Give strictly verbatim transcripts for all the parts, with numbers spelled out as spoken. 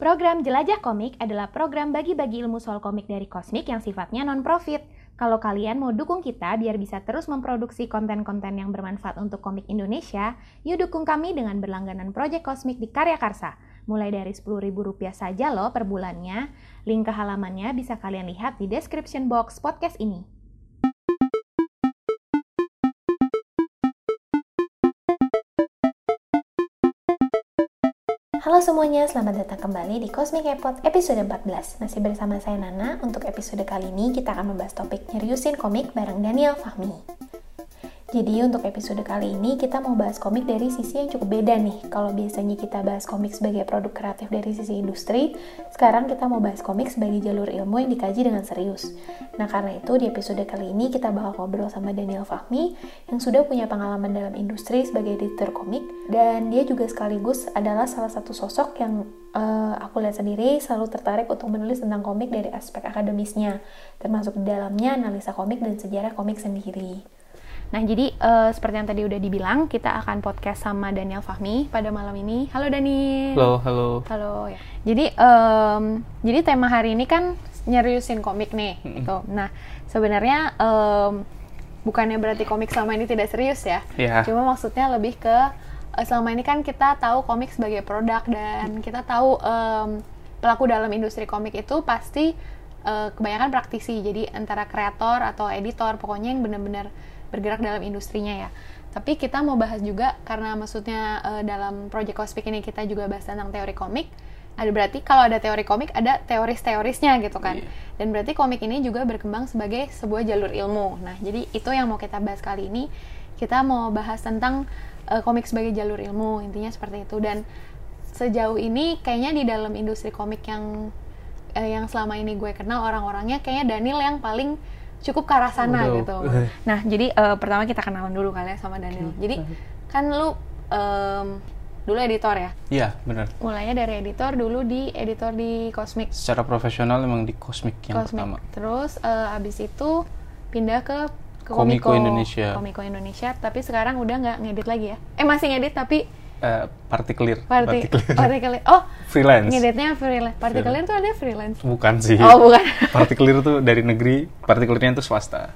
Program Jelajah Komik adalah program bagi-bagi ilmu soal komik dari Cosmic yang sifatnya non-profit. Kalau kalian mau dukung kita biar bisa terus memproduksi konten-konten yang bermanfaat untuk komik Indonesia, yuk dukung kami dengan berlangganan Project Cosmic di Karya Karsa. Mulai dari sepuluh ribu rupiah saja loh per bulannya. Link ke halamannya bisa kalian lihat di description box podcast ini. Halo semuanya, selamat datang kembali di Cosmic Epot episode empat belas. Masih bersama saya Nana. Untuk episode kali ini kita akan membahas topik nyeriusin komik bareng Daniel Fahmi. Jadi untuk episode kali ini kita mau bahas komik dari sisi yang cukup beda nih. Kalau biasanya kita bahas komik sebagai produk kreatif dari sisi industri, sekarang kita mau bahas komik sebagai jalur ilmu yang dikaji dengan serius. Nah karena itu di episode kali ini kita bakal ngobrol sama Daniel Fahmi yang sudah punya pengalaman dalam industri sebagai editor komik, dan dia juga sekaligus adalah salah satu sosok yang uh, aku lihat sendiri selalu tertarik untuk menulis tentang komik dari aspek akademisnya, termasuk di dalamnya analisa komik dan sejarah komik sendiri. Nah, jadi uh, seperti yang tadi udah dibilang, kita akan podcast sama Daniel Fahmi pada malam ini. Halo Dani. Halo, halo. Halo ya. Jadi, um, jadi tema hari ini kan nyeriusin komik nih, mm-hmm. gitu. Nah, sebenarnya um, bukannya berarti komik selama ini tidak serius ya. Yeah. Cuma maksudnya lebih ke uh, selama ini kan kita tahu komik sebagai produk dan kita tahu um, pelaku dalam industri komik itu pasti uh, kebanyakan praktisi. Jadi antara kreator atau editor, pokoknya yang benar-benar bergerak dalam industrinya ya. Tapi kita mau bahas juga karena maksudnya uh, dalam Project Cosmic ini kita juga bahas tentang teori komik. Ada berarti kalau ada teori komik ada teoris-teorisnya gitu kan. Yeah. Dan berarti komik ini juga berkembang sebagai sebuah jalur ilmu. Nah, jadi itu yang mau kita bahas kali ini. Kita mau bahas tentang uh, komik sebagai jalur ilmu, intinya seperti itu. Dan sejauh ini kayaknya di dalam industri komik yang uh, yang selama ini gue kenal orang-orangnya kayaknya Daniel yang paling cukup ke arah sana Udah. gitu. Nah, jadi uh, pertama kita kenalan dulu kali ya sama Daniel. Okay. Jadi kan lu um, dulu editor ya? Iya, benar. Mulainya dari editor dulu di editor di Cosmic. Secara profesional memang di Cosmic yang Cosmic. pertama. Terus uh, abis itu pindah ke, ke Komiko, Komiko Indonesia. Komiko Indonesia, tapi sekarang udah nggak ngedit lagi ya? Eh masih ngedit tapi Uh, partikelir. Parti- partikelir. Oh, freelance. Ngeditnya freelance. Partikelir itu ada freelance? Bukan sih. Oh, bukan. Partikelir tuh dari negeri, partikelirnya itu swasta.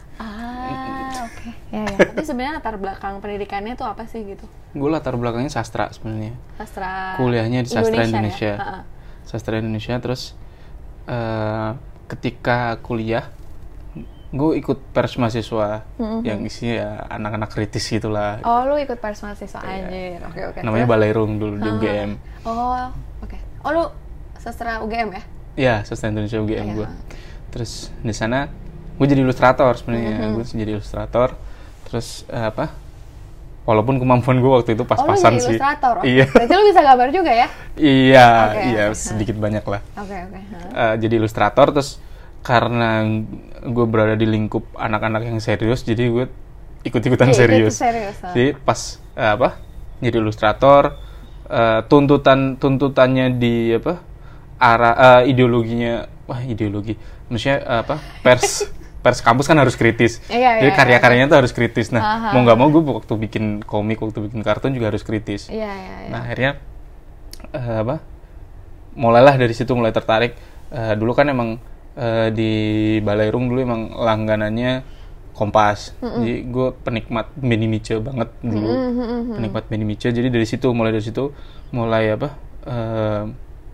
Ah, oke. Okay. Ya, ya. Tapi sebenarnya latar belakang pendidikannya tuh apa sih gitu? Gue latar belakangnya sastra sebenarnya. Sastra. Kuliahnya di sastra Indonesia. Indonesia. Ya? Sastra Indonesia, terus uh, ketika kuliah gue ikut pers mahasiswa mm-hmm. yang isinya ya anak-anak kritis gitulah. Oh, lu ikut pers mahasiswa aja. Yeah. Oke, oke. Namanya Terus? Balairung dulu di U G M. Oh, oke. Okay. Oh, lu sastra U G M ya? Iya, sastra Indonesia U G M yeah. gue. Terus di sana gue jadi ilustrator sebenarnya. Mm-hmm. Gue jadi ilustrator. Terus uh, apa? Walaupun kemampuan gue waktu itu pas-pasan oh, lu jadi sih. ilustrator? Oh, iya. Berarti lu bisa gambar juga ya? iya, okay, iya okay. sedikit banyak lah. Oke, okay, oke. Okay. Uh, jadi ilustrator, terus karena gue berada di lingkup anak-anak yang serius, jadi gue ikut-ikutan ya, serius. serius Jadi pas uh, apa? Jadi ilustrator, uh, tuntutan tuntutannya di apa? Arah uh, ideologinya, wah ideologi. Maksudnya uh, apa? Pers pers kampus kan harus kritis. Iya, jadi iya, karya-karyanya iya. tuh harus kritis. Nah, Aha. mau nggak mau gue waktu bikin komik, waktu bikin kartun juga harus kritis. Iya, iya, iya. Nah, akhirnya uh, apa? Mulailah dari situ mulai tertarik. Uh, dulu kan emang Uh, di Balairung dulu emang langganannya Kompas. Mm-hmm. Jadi gue penikmat Benny Miche banget dulu. Mm-hmm. Penikmat Benny Miche. Jadi dari situ, mulai dari situ, mulai apa? Uh,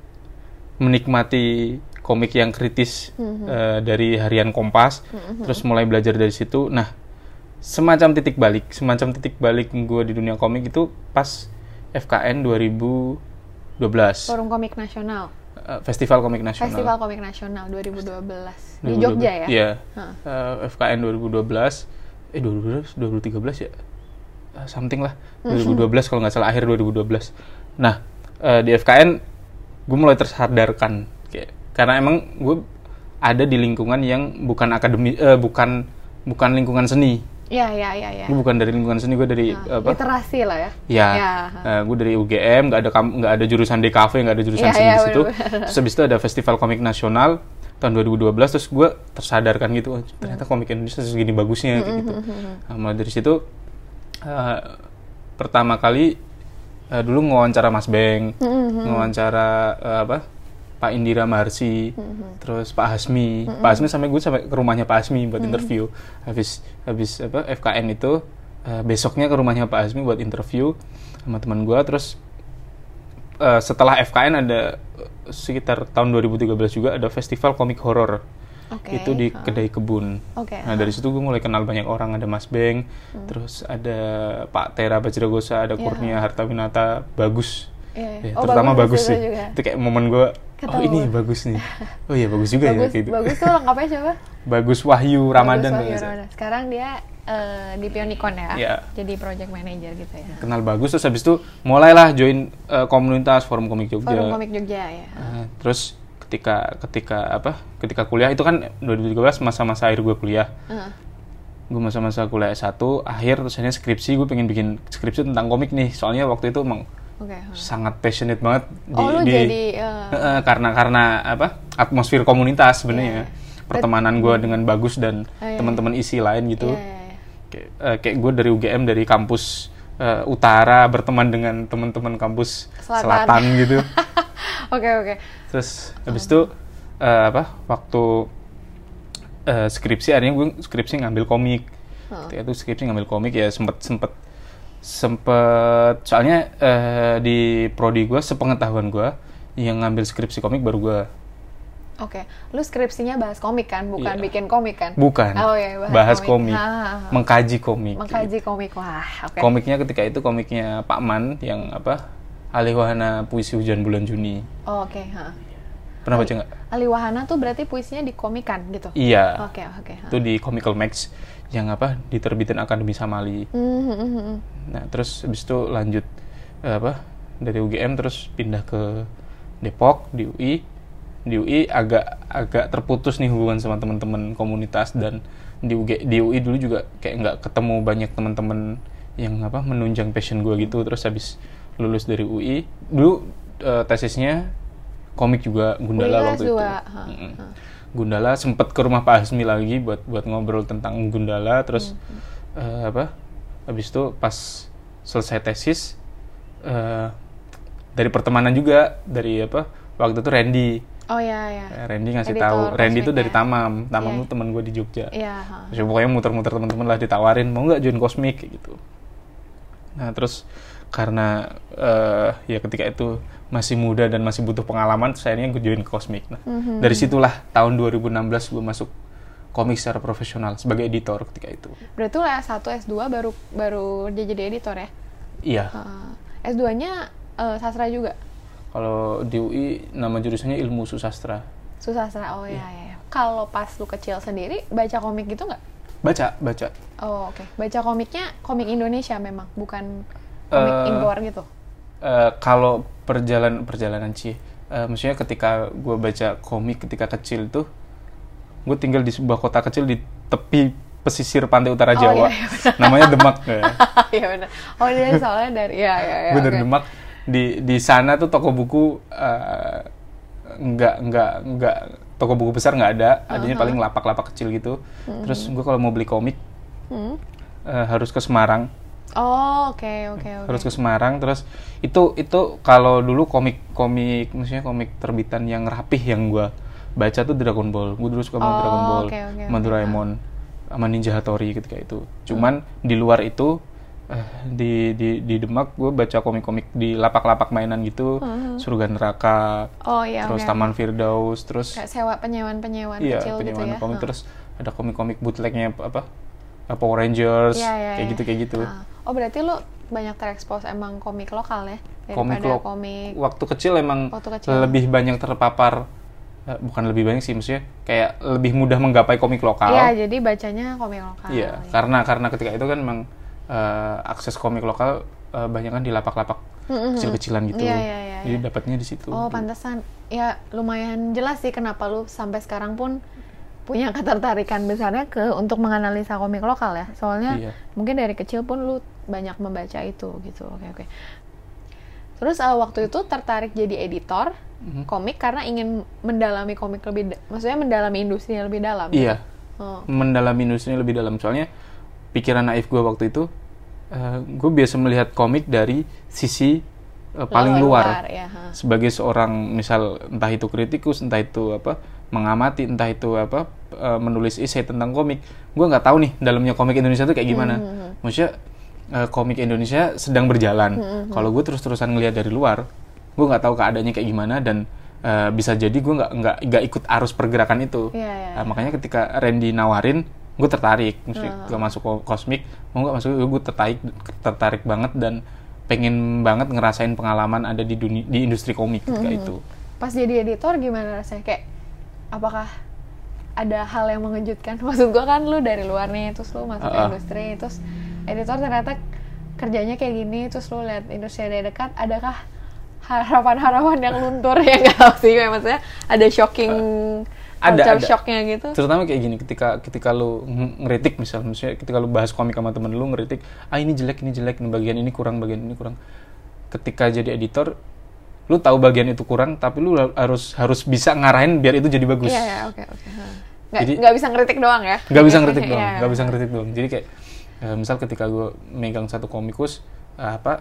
menikmati komik yang kritis mm-hmm. uh, dari harian Kompas. Mm-hmm. Terus mulai belajar dari situ. Nah, semacam titik balik. Semacam titik balik gue di dunia komik itu pas F K N dua ribu dua belas. Forum Komik Nasional. Festival Komik Nasional. Festival Komik Nasional dua ribu dua belas di Jogja ya? Iya. Huh. Uh, F K N dua ribu dua belas. Eh dua ribu dua belas, dua ribu tiga belas ya? Uh, something lah. dua ribu dua belas kalau nggak salah, akhir dua ribu dua belas. Nah, uh, di F K N gue mulai tersadarkan kayak, karena emang gue ada di lingkungan yang bukan akademi uh, bukan bukan lingkungan seni. Iya, iya, iya, iya. Gue bukan dari lingkungan seni, gue dari nah, apa? Literasi lah ya. Iya. Ya. Uh, gue dari U G M, nggak ada nggak ada jurusan D K V, nggak ada jurusan ya, seni ya, di situ. Terus habis itu ada Festival Komik Nasional tahun dua ribu dua belas, terus gue tersadarkan gitu, oh, ternyata komik Indonesia segini bagusnya kayak gitu. Nah, mulai dari situ uh, pertama kali uh, dulu ngewawancara Mas Beng, Mm-hmm. ngewawancara uh, apa Pak Indira Maharsi, Mm-hmm. terus Pak Hasmi, Mm-hmm. Pak Hasmi sampai gue sampai ke rumahnya Pak Hasmi buat Mm-hmm. interview. Habis habis apa F K N itu uh, besoknya ke rumahnya Pak Hasmi buat interview sama teman gue. Terus uh, setelah F K N ada uh, sekitar tahun dua ribu tiga belas juga ada festival komik horor. Oke. Itu di huh. Kedai Kebun. Oke. Nah dari situ gue mulai kenal banyak orang, ada Mas Beng, Hmm. terus ada Pak Tera Bajragosa, ada Iya. Kurnia Hartawinata, bagus. Iya, iya. Ya, Oh, terutama bagus bagus, itu sih. juga. Itu kayak momen gue, oh Ketemu. ini bagus nih. Oh iya bagus juga bagus, ya kayak gitu. bagus tuh lengkapnya coba. Bagus Wahyu Ramadan. Bagus, Wahyu kalau nggak salah. Ramadan. Sekarang dia eh, di Pionicon ya, Iya. jadi project manager gitu ya. Kenal bagus, terus habis itu mulailah join uh, komunitas Forum Komik Jogja. Forum Komik Jogja ya. Uh, terus ketika ketika apa? Ketika kuliah itu kan dua ribu tiga belas masa-masa akhir gue kuliah. Uh. Gue masa-masa kuliah S satu akhir, terus akhirnya skripsi, gue pengen bikin skripsi tentang komik nih. Soalnya waktu itu emang Oke. huh. sangat passionate banget di, Oh, lu di jadi, uh, eh, eh, karena karena apa? Atmosfer komunitas sebenarnya. Iya. Pertemanan gue dengan Bagus dan Oh, iya. teman-teman isi lain gitu. Iya, iya, iya. Kayak, eh, kayak gue dari U G M, dari kampus eh, utara berteman dengan teman-teman kampus Selatan. selatan gitu. Oke, oke. Terus habis itu eh, apa? Waktu eh, skripsi akhirnya gue skripsi ngambil komik. Huh. Ketika itu skripsi ngambil komik ya sempet sempet sempet soalnya eh, di prodi gue sepengetahuan gue yang ngambil skripsi komik baru gue. Oke, lu skripsinya bahas komik kan, bukan Iya. bikin komik kan? Bukan. Oh iya, bahas, bahas komik, Ha, ha, ha. mengkaji komik. Mengkaji komik, wah, oke. Komiknya ketika itu komiknya Pak Man yang apa? Alih Wahana Puisi Hujan Bulan Juni. Oh, oke, ha. Pernah baca nggak? Ali Wahana tuh berarti puisinya dikomikan gitu? Iya. Oke, oke. ha. Itu di Comical Max yang apa? Diterbitin Akademi Samali. Hmm, hmm, hmm, hmm. Nah, terus habis itu lanjut eh, apa? Dari U G M terus pindah ke Depok di U I. Di U I agak agak terputus nih hubungan sama teman-teman komunitas, dan di U G di U I dulu juga kayak nggak ketemu banyak teman-teman yang apa menunjang passion gue gitu. Terus habis lulus dari U I dulu eh, tesisnya komik juga Gundala U I waktu S dua, itu. ha, Mm-mm. ha. Gundala sempet ke rumah Pak Hasmi lagi buat buat ngobrol tentang Gundala. Terus Hmm. eh, apa? Habis itu pas selesai tesis eh, dari pertemanan juga dari apa? Waktu itu Randy. Oh iya, iya. Eh, Randy ngasih Editor tahu. Randy Cosmic itu dari ya? Tamam. Tamam Iya. itu teman gue di Jogja. Iya, ha. Terus pokoknya muter-muter teman-teman lah, ditawarin mau nggak join Cosmic kayak gitu. Nah terus karena eh, ya ketika itu masih muda dan masih butuh pengalaman, terus akhirnya gue join Cosmic. Nah Mhm. dari situlah tahun dua ribu enam belas gue masuk komik secara profesional sebagai editor ketika itu. Berarti lu S satu, S dua baru baru dia jadi editor ya? Iya. Ha. S dua-nya eh, sastra juga? Kalau di U I nama jurusannya Ilmu Susastra. Susastra, oh iya, iya. iya. Kalau pas lu kecil sendiri, baca komik gitu nggak? Baca, baca. Oh, oke. Baca komiknya komik Indonesia memang, bukan komik Eh, impor gitu? Eh, kalau perjalanan perjalanan sih, eh, maksudnya ketika gue baca komik ketika kecil tuh, gue tinggal di sebuah kota kecil di tepi pesisir pantai utara Oh, Jawa, iya, iya, namanya Demak. Ya. Iya benar. Oh dia soalnya dari, ya ya ya. Gue dari oke. Demak. Di di sana tuh toko buku eh, nggak nggak nggak toko buku besar nggak ada, adanya Uh-huh. paling lapak-lapak kecil gitu. Terus gue kalau mau beli komik Hmm. eh, harus ke Semarang. Oh oke oke oke. Harus ke Semarang. Terus itu itu kalau dulu komik-komik, maksudnya komik terbitan yang rapih yang gue baca tuh Dragon Ball. Gue dulu suka banget Oh, Dragon Ball, oke, oke, sama oke. Doraemon, sama Ninja Hattori ketika itu. Cuman di luar itu eh, di di di Demak gue baca komik-komik di lapak-lapak mainan gitu, Mhm. Surga Neraka, Oh iya terus oke. Taman Firdaus, terus Kayak sewa penyewaan-penyewaan iya kecil gitu penyewaan ya. komik, Hah. terus ada komik-komik bootlegnya apa? eh, Power Rangers, Iya, iya, kayak iya. gitu kayak gitu. Ah. Oh berarti lu banyak terekspos emang komik lokal ya? Komik Daripada lo komik. waktu kecil emang Waktu kecil. lebih banyak terpapar, eh, bukan lebih banyak sih, maksudnya kayak lebih mudah menggapai komik lokal. Iya jadi bacanya komik lokal. Iya, ya. karena karena ketika itu kan memang eh, akses komik lokal eh, banyak kan di lapak-lapak Mm-mm. kecil-kecilan gitu. Iya, iya, iya, Jadi iya. dapatnya di situ. Oh pantesan. Ya lumayan jelas sih kenapa lu sampai sekarang pun punya ketertarikan besarnya ke untuk menganalisa komik lokal ya. Soalnya Iya. mungkin dari kecil pun lu banyak membaca itu gitu. Oke oke. Terus uh, waktu itu tertarik jadi editor Mhm. komik karena ingin mendalami komik lebih, da- maksudnya mendalami industri lebih dalam. gitu? Iya, Oh. mendalami industrinya lebih dalam. Soalnya pikiran naif gue waktu itu, gue biasa melihat komik dari sisi uh, paling luar, luar, ya, ha. sebagai seorang misal entah itu kritikus, entah itu apa mengamati, entah itu apa uh, menulis essay tentang komik, gue nggak tahu nih dalamnya komik Indonesia tuh kayak gimana. Hmm. Maksudnya uh, komik Indonesia sedang berjalan. Hmm. Kalau gue terus-terusan ngelihat dari luar, gue nggak tahu keadaannya kayak gimana dan uh, bisa jadi gue nggak nggak nggak ikut arus pergerakan itu. Yeah, yeah, uh, makanya ketika Randy nawarin, gue tertarik, mesti uh. gue masuk kosmik, mau nggak masuk, gue tertarik tertarik banget dan pengen banget ngerasain pengalaman ada di dunia di industri komik ketika hmm. itu. Pas jadi editor gimana rasanya? Kayak apakah ada hal yang mengejutkan? Maksud gue kan lu dari luar nih, terus lu masuk uh, ke industri, terus editor ternyata kerjanya kayak gini, terus lu lihat industri dari dekat, adakah harapan-harapan yang luntur ya nggak tahu sih, kayak maksudnya ada shocking uh, ada, ada shocknya gitu. Terutama kayak gini, ketika ketika lu ngeritik misal, misalnya ketika lu bahas komik sama temen lu ngeritik, ah ini jelek, ini jelek, ini bagian ini kurang, bagian ini kurang. Ketika jadi editor, lu tahu bagian itu kurang, tapi lu harus harus bisa ngarahin biar itu jadi bagus. Iya, iya, oke, oke. Nggak, nggak bisa ngeritik doang ya? Nggak bisa ngeritik doang, nggak bisa ngeritik doang. Jadi kayak, uh, misal ketika gue megang satu komikus, uh, apa,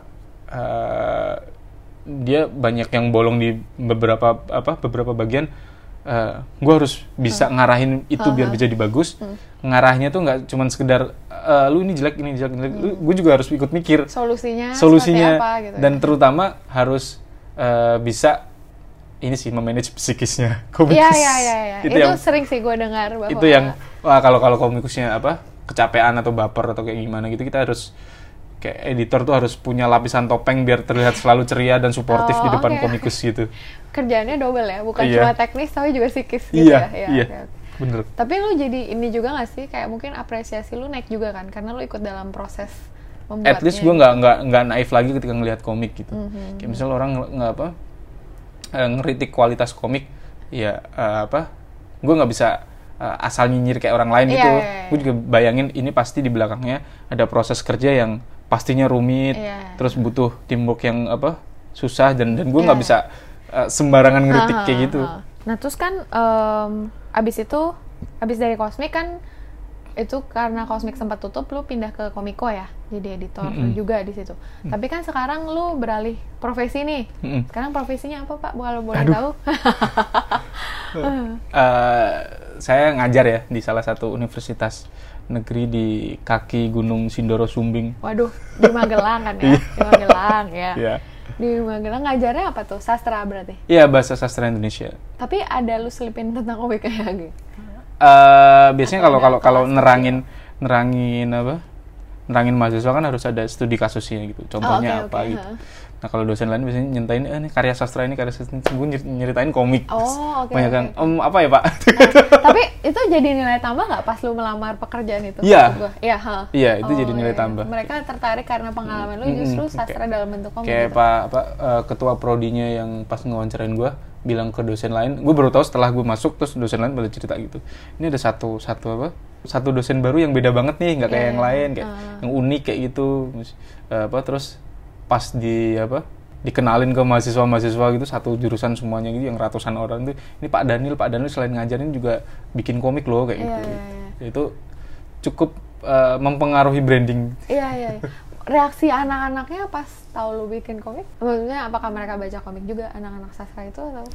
uh, dia banyak yang bolong di beberapa apa beberapa bagian, uh, gue harus bisa hmm. ngarahin itu hmm. biar bisa jadi bagus. Hmm. Ngarahnya tuh nggak cuma sekedar, uh, lu ini jelek, ini jelek, ini jelek. Hmm. Gue juga harus ikut mikir. Solusinya, solusinya apa, gitu, dan ya? terutama harus Uh, bisa ini sih memanage psikisnya komikus. Iya iya iya. Itu, itu yang, sering sih gue dengar bahwa itu yang wah kalau kalau komikusnya apa kecapean atau baper atau kayak gimana gitu, kita harus kayak editor tuh harus punya lapisan topeng biar terlihat selalu ceria dan suportif oh, di depan okay. komikus gitu. Kerjaannya double ya, bukan iya. cuma teknis tapi juga psikis gitu iya, ya. Iya iya. okay, okay. Bener. Tapi lu jadi ini juga nggak sih, kayak mungkin apresiasi lu naik juga kan karena lu ikut dalam proses membuatnya. At least gue nggak nggak nggak naif lagi ketika ngelihat komik gitu. Mm-hmm. Kayak misal orang nggak apa uh, ngeritik kualitas komik, ya uh, apa, gue nggak bisa uh, asal nyinyir kayak orang lain gitu. Yeah, yeah, yeah. Gue juga bayangin ini pasti di belakangnya ada proses kerja yang pastinya rumit, yeah. terus butuh teamwork yang apa susah dan dan gue nggak yeah. bisa uh, sembarangan ngeritik uh-huh, kayak gitu. Uh-huh. Nah terus kan um, abis itu abis dari Cosmic kan itu karena Cosmic sempat tutup, lu pindah ke Komiko ya, jadi editor mm-hmm. juga di situ. Mm. Tapi kan sekarang lu beralih profesi nih. Mm-hmm. Sekarang profesinya apa Pak? Kalau boleh Aduh. tahu? uh, saya ngajar ya di salah satu universitas negeri di kaki Gunung Sindoro Sumbing. Waduh, di Magelang kan ya? Di Magelang ya. Yeah. Di Magelang ngajarnya apa tuh? Sastra berarti? Iya, bahasa sastra Indonesia. Tapi ada lu selipin tentang komik kayak gitu? Uh, biasanya kalau kalau kalau nerangin nerangin apa nerangin mahasiswa kan harus ada studi kasusnya gitu, contohnya oh, okay, apa okay. gitu. Nah kalau dosen lain biasanya nyentain eh, ini karya sastra ini karya sastra, gue nyeritain komik. Oh, oke. Okay, banyak okay, kan okay. om apa ya Pak? Nah, tapi itu jadi nilai tambah nggak pas lu melamar pekerjaan itu? Iya. Iya, Iya itu oh, jadi nilai iya. tambah. Mereka tertarik karena pengalaman lu justru mm-hmm. sastra okay. dalam bentuk komik. Kayak gitu. Pak apa uh, ketua prodinya yang pas ngewawancarain gue bilang ke dosen lain, gue baru tahu setelah gue masuk, terus dosen lain pada cerita gitu. Ini ada satu satu apa? Satu dosen baru yang beda banget nih, nggak kayak yeah. yang lain, kayak uh. yang unik kayak gitu. Uh, apa terus pas di apa? dikenalin ke mahasiswa-mahasiswa gitu, satu jurusan semuanya gitu, yang ratusan orang tuh, ini Pak Daniel, Pak Daniel selain ngajarin juga bikin komik loh kayak yeah, gitu. Yeah, yeah. Itu cukup uh, mempengaruhi branding. Iya yeah, iya. Yeah. Reaksi anak-anaknya pas tahu lu bikin komik? Maksudnya apakah mereka baca komik juga anak-anak sastra itu atau?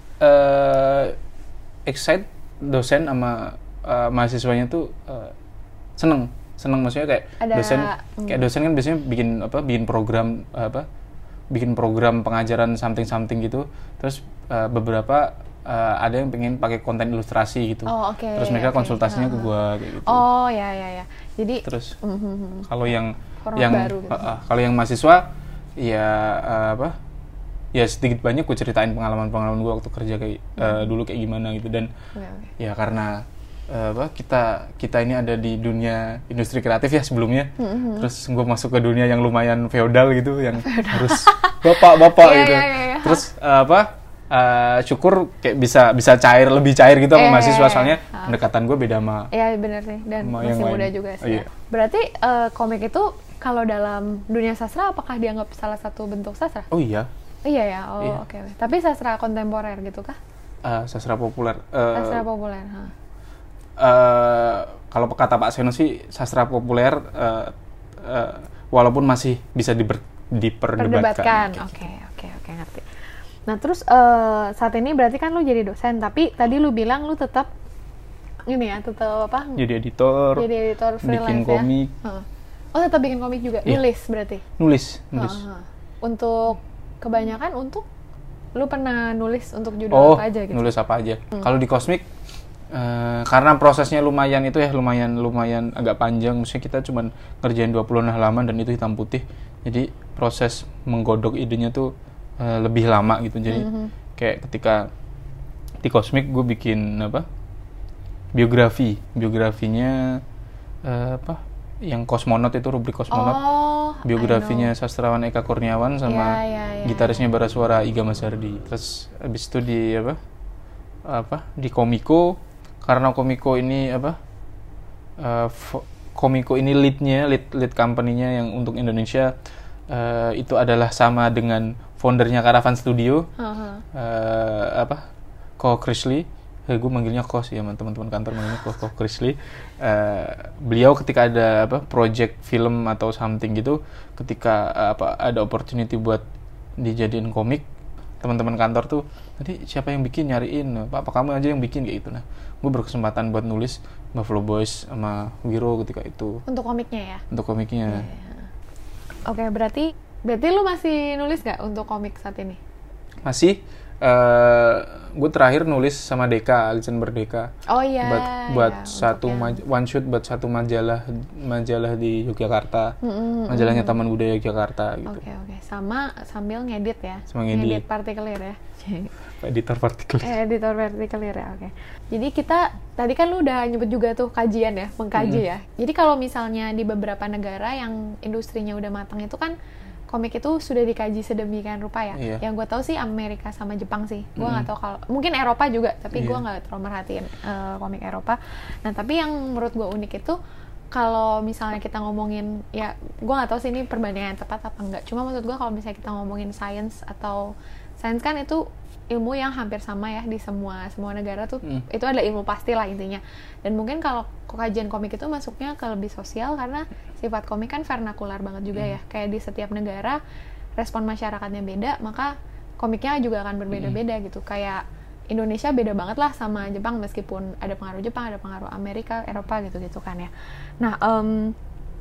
Uh, excite dosen sama uh, mahasiswanya tuh uh, seneng, seneng maksudnya kayak ada, dosen, mm. kayak dosen kan biasanya bikin apa, bikin program uh, apa, bikin program pengajaran something something gitu, terus uh, beberapa uh, ada yang pengen pakai konten ilustrasi gitu, oh, okay, terus mereka okay. konsultasinya uh-huh. ke gua kayak gitu. Oh ya ya ya, jadi terus uh-huh. kalau yang Format yang baru gitu. uh, uh, kalau yang mahasiswa ya uh, apa ya sedikit banyak gue ceritain pengalaman-pengalaman gue waktu kerja kayak hmm. uh, dulu kayak gimana gitu dan okay, okay. ya karena uh, apa kita kita ini ada di dunia industri kreatif ya sebelumnya, hmm. terus gue masuk ke dunia yang lumayan feodal gitu yang feodal. Harus bapak-bapak yeah, gitu, yeah, yeah, yeah. terus uh, apa uh, syukur kayak bisa bisa cair lebih cair gitu sama yeah, mahasiswa yeah, yeah. soalnya ah. pendekatan gue beda sama iya yeah, benar sih dan masih muda lain. Juga sih. Oh, iya. Berarti uh, komik itu kalau dalam dunia sastra apakah dianggap salah satu bentuk sastra? Oh iya. Oh, iya ya, oh iya. Oke. Okay. Tapi sastra kontemporer gitu kah? Uh, sastra populer. Uh, sastra populer. Huh. Uh, kalau kata Pak Seno sih sastra populer, uh, uh, walaupun masih bisa diber, diperdebatkan. Oke, oke. Okay, okay. ngerti. Nah terus uh, saat ini berarti kan lu jadi dosen, tapi tadi lu bilang lu tetap ini ya, tetap apa? Jadi editor, jadi editor freelance bikin komik. Ya? Oh tetap bikin komik juga, Iya. nulis berarti? Nulis, nulis. Uh-huh. Untuk kebanyakan untuk lu pernah nulis untuk judul Oh, apa aja gitu? nulis apa aja. Hmm. Kalau di Cosmic, uh, karena prosesnya lumayan itu ya, lumayan lumayan agak panjang. Maksudnya kita cuma ngerjain dua puluh halaman dan itu hitam putih. Jadi proses menggodok idenya tuh uh, lebih lama gitu. Jadi mm-hmm. kayak ketika di Cosmic gue bikin apa? Biografi, biografinya uh, apa? Yang kosmonot itu, rubrik kosmonot. Oh, biografinya sastrawan Eka Kurniawan sama yeah, yeah, yeah. gitarisnya Barasuara Iga Masardi. Terus habis itu di apa? Apa? Di Komiko, karena Komiko ini apa? Uh, f- Komiko ini leadnya, lead lead company-nya yang untuk Indonesia uh, itu adalah sama dengan foundernya Caravan Studio. Uh-huh. Uh, apa? Ko Chrisley. Eh, gue manggilnya Ko sih ya, teman-teman kantor manggilnya Ko, Ko Chrisley. Uh, beliau ketika ada apa project film atau something gitu, ketika uh, apa ada opportunity buat dijadiin komik, teman-teman kantor tuh, tadi siapa yang bikin, nyariin, apa, apa kamu aja yang bikin kayak gitu. Nah, gue berkesempatan buat nulis Buffalo Boys sama Wiro ketika itu. Untuk komiknya ya? Untuk komiknya. Yeah. Oke, okay, berarti berarti lu masih nulis gak untuk komik saat ini? Masih. Uh, gue terakhir nulis sama Deka, Alisan Berdeka. Oh iya. Buat, buat iya, satu maj- one shoot buat satu majalah majalah di Yogyakarta. Mm-hmm. Majalahnya Taman Budaya Yogyakarta gitu. Oke okay, oke. Okay. Sama sambil ngedit ya. Sama ngedit. Ngedit partikelir ya. Editor partikelir. Eh, editor partikelir ya, oke. Okay. Jadi kita tadi kan lu udah nyebut juga tuh kajian ya, mengkaji mm-hmm. ya. Jadi kalau misalnya di beberapa negara yang industrinya udah matang itu kan komik itu sudah dikaji sedemikian rupa ya. Iya. Yang gue tahu sih Amerika sama Jepang sih. Gue nggak mm. tahu kalau mungkin Eropa juga, tapi iya. gue nggak terlalu merhatiin uh, komik Eropa. Nah tapi yang menurut gue unik itu kalau misalnya kita ngomongin, ya gue nggak tahu sih ini perbandingan yang tepat apa enggak. Cuma maksud gue kalau misalnya kita ngomongin science atau science kan itu ilmu yang hampir sama ya di semua semua negara tuh. Mm. Itu adalah ilmu pasti lah intinya. Dan mungkin kalau kajian komik itu masuknya ke lebih sosial karena sifat komik kan vernakular banget juga hmm. ya. Kayak di setiap negara respon masyarakatnya beda, maka komiknya juga akan berbeda-beda hmm. gitu. Kayak Indonesia beda banget lah sama Jepang meskipun ada pengaruh Jepang, ada pengaruh Amerika, Eropa gitu-gitu kan ya. Nah, um,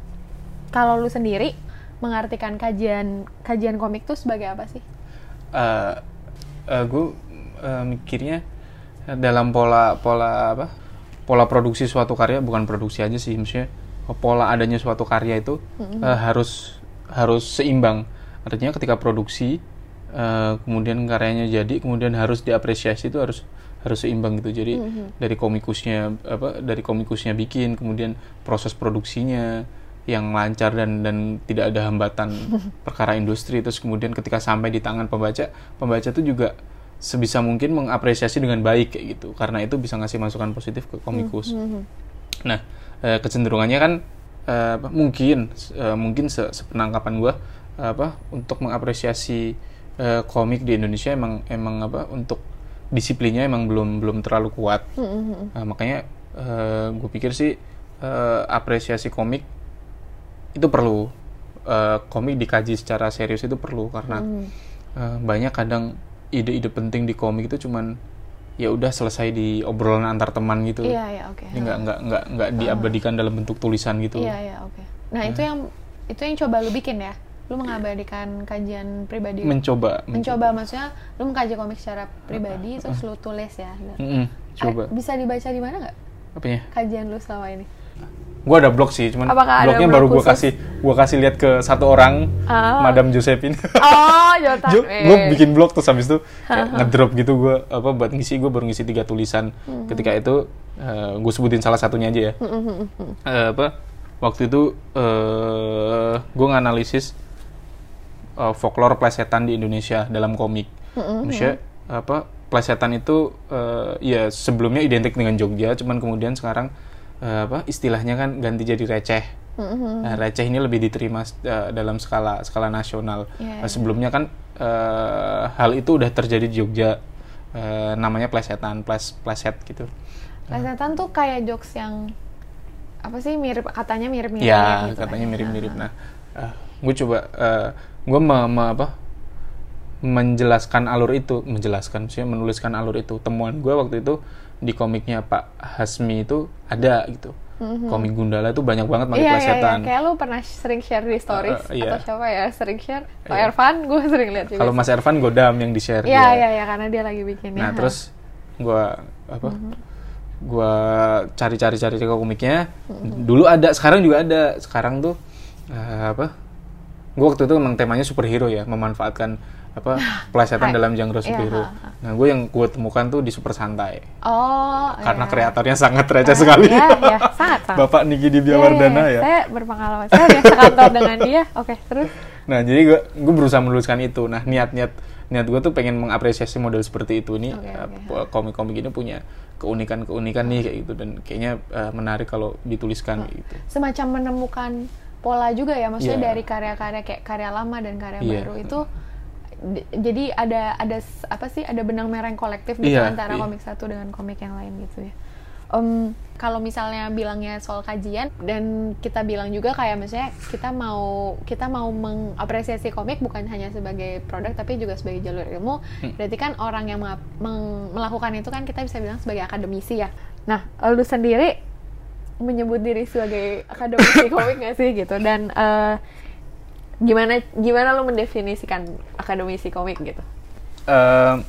kalau lu sendiri mengartikan kajian kajian komik tuh sebagai apa sih? Uh, uh, gue uh, mikirnya dalam pola pola apa? Pola produksi suatu karya, bukan produksi aja sih, maksudnya pola adanya suatu karya itu mm-hmm. uh, harus harus seimbang. Artinya ketika produksi uh, kemudian karyanya jadi, kemudian harus diapresiasi, itu harus harus seimbang gitu. Jadi mm-hmm. dari komikusnya apa dari komikusnya bikin, kemudian proses produksinya yang lancar dan dan tidak ada hambatan perkara industri, terus kemudian ketika sampai di tangan pembaca, pembaca itu juga sebisa mungkin mengapresiasi dengan baik kayak gitu, karena itu bisa ngasih masukan positif ke komikus. Mm-hmm. Nah, e, kecenderungannya kan e, mungkin e, mungkin se- sepenangkapan gue apa untuk mengapresiasi e, komik di Indonesia emang emang apa untuk disiplinnya emang belum belum terlalu kuat. Mm-hmm. Nah, makanya e, gue pikir sih e, apresiasi komik itu perlu, e, komik dikaji secara serius itu perlu karena mm-hmm. e, banyak kadang ide-ide penting di komik itu cuman ya udah selesai di obrolan antar teman gitu. Iya, iya, oke. Okay. Nggak nggak nggak nggak diabadikan uh. dalam bentuk tulisan gitu. Iya, iya, oke. Okay. Nah, hmm. itu yang itu yang coba lu bikin ya. Lu mengabadikan kajian pribadi. Mencoba, mencoba. Mencoba maksudnya lu mengkaji komik secara pribadi uh. terus lu tulis ya. Mm-hmm. Coba. Eh, bisa dibaca di mana nggak? Apanya? Kajian lu selama ini. Gue ada blog sih, cuman apakah blognya baru gue kasih gue kasih lihat ke satu orang, oh. Madam Josephine. Oh, Jota. Gue bikin blog terus habis itu ngedrop gitu, gue apa buat ngisi, gue baru ngisi tiga tulisan. Mm-hmm. Ketika itu uh, gue sebutin salah satunya aja ya. Mm-hmm. Uh, apa waktu itu uh, gue nganalisis uh, folklore plesetan di Indonesia dalam komik. Mm-hmm. Maksudnya apa plesetan itu uh, ya sebelumnya identik dengan Jogja, cuman kemudian sekarang Uh, apa istilahnya kan ganti jadi receh. Mm-hmm. Nah, receh ini lebih diterima uh, dalam skala skala nasional. Yeah. Uh, sebelumnya kan uh, hal itu udah terjadi di Jogja. Uh, namanya plesetan, ples pleset gitu. Plesetan uh. tuh kayak jokes yang apa sih mirip katanya mirip-mirip ya, gitu. Katanya mirip-mirip. Nah, uh, gue coba uh, gue me, me, apa menjelaskan alur itu, menjelaskan, maksudnya menuliskan alur itu. Temuan gue waktu itu di komiknya Pak Hasmi itu ada gitu. Mm-hmm. Komik Gundala tuh banyak banget pakai iya, plesetan. Iya, iya, kayak lu pernah sering share di stories uh, uh, iya. atau siapa ya sering share. Pak iya. Ervan, gue sering lihat juga. Kalau Mas Ervan Godam yang di share. Iya, iya, iya, karena dia lagi bikin. Nah, ya. terus gue apa? Mm-hmm. Gue cari-cari-cari ke komiknya. Mm-hmm. Dulu ada, sekarang juga ada. Sekarang tuh uh, apa? Gue waktu itu memang temanya superhero ya, memanfaatkan apa pelesetan dalam genre superhero. Yeah, nah, gue yang gue temukan tuh di Super Santai. Oh. Karena yeah. kreatornya sangat receh uh, Iya, sekali. yeah, yeah, sangat, sangat. Bapak Niki Dibiawardana yeah, yeah, ya. Saya berpengalaman. Saya udah sekantor dengan dia. Oke, okay, terus. Nah, jadi gue gue berusaha menuliskan itu. Nah, niat-niat niat gue tuh pengen mengapresiasi model seperti itu nih. Okay, uh, okay. Komik-komik ini punya keunikan-keunikan nih kayak gitu dan kayaknya uh, menarik kalau dituliskan oh. gitu. Semacam menemukan pola juga ya, maksudnya yeah. dari karya-karya kayak karya lama dan karya yeah. baru itu. D- jadi ada ada apa sih ada benang merah yang kolektif gitu yeah, antara yeah. komik satu dengan komik yang lain gitu ya. Um, kalau misalnya bilangnya soal kajian dan kita bilang juga kayak misalnya kita mau kita mau mengapresiasi komik bukan hanya sebagai produk tapi juga sebagai jalur ilmu. Hmm. Berarti kan orang yang meng- meng- melakukan itu kan kita bisa bilang sebagai akademisi ya. Nah, lu sendiri menyebut diri sebagai akademisi komik nggak sih gitu dan uh, Gimana gimana lo mendefinisikan akademisi komik gitu? Uh,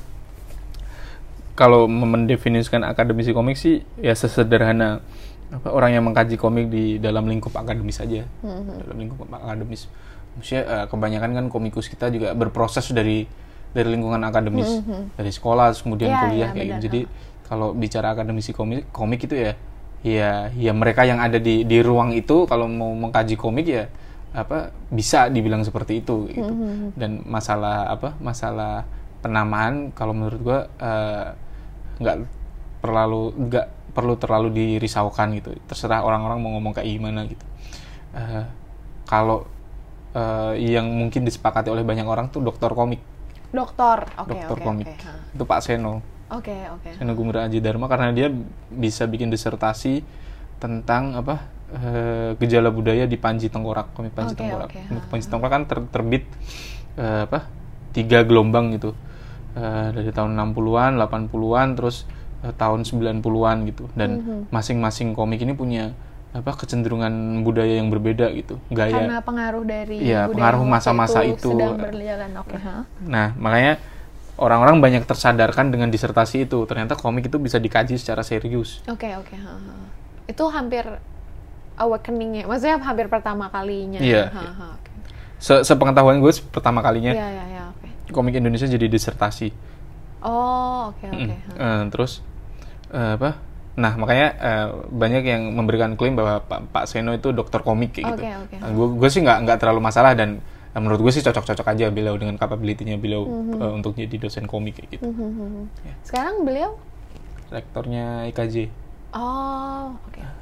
kalau mendefinisikan akademisi komik sih ya sesederhana apa, orang yang mengkaji komik di dalam lingkup akademis saja. Mm-hmm. Dalam lingkup akademis. Maksudnya uh, kebanyakan kan komikus kita juga berproses dari dari lingkungan akademis, mm-hmm. dari sekolah kemudian yeah, kuliah yeah, kayak gitu. Jadi kalau bicara akademisi komik komik itu ya ya ya mereka yang ada di di ruang itu kalau mau mengkaji komik ya apa bisa dibilang seperti itu gitu. Mm-hmm. Dan masalah apa masalah penamaan kalau menurut gua nggak uh, terlalu nggak perlu terlalu dirisaukan gitu, terserah orang-orang mau ngomong kayak gimana gitu. Uh, kalau uh, yang mungkin disepakati oleh banyak orang tuh doktor komik, doktor okay, doktor okay, komik okay, huh. itu Pak Seno, oke okay, oke okay. Seno Gumira Aji Dharma, karena dia bisa bikin disertasi tentang apa Uh, gejala budaya di Panji Tengkorak, komik Panji okay, Tengkorak. Okay. Komik Panji Tengkorak kan ter, terbit uh, apa tiga gelombang gitu uh, dari tahun enam puluhan, delapan puluhan, terus uh, tahun sembilan puluhan gitu. Dan mm-hmm. masing-masing komik ini punya apa kecenderungan budaya yang berbeda gitu, gaya. Karena pengaruh dari ya, pengaruh masa-masa itu. itu. Sedang berjalan. Oke. Okay, huh? Nah, makanya orang-orang banyak tersadarkan dengan disertasi itu. Ternyata komik itu bisa dikaji secara serius. Oke okay, oke. Okay, huh, huh. Itu hampir awakening-nya, maksudnya hampir pertama kalinya. Iya. Yeah. Okay. Se- sepengetahuan gue pertama kalinya yeah, yeah, yeah, okay. komik Indonesia jadi disertasi. Oh, oke okay, oke. Okay. Mm-hmm. Uh, terus uh, apa? Nah, makanya uh, banyak yang memberikan klaim bahwa Pak, Pak Seno itu dokter komik kayak okay, gitu. Okay. Uh, gue gue sih nggak nggak terlalu masalah dan uh, menurut gue sih cocok-cocok aja beliau dengan capability-nya beliau mm-hmm. uh, untuk jadi dosen komik kayak gitu. Mm-hmm. Yeah. Sekarang beliau rektornya I K J. Oh, oke. Okay.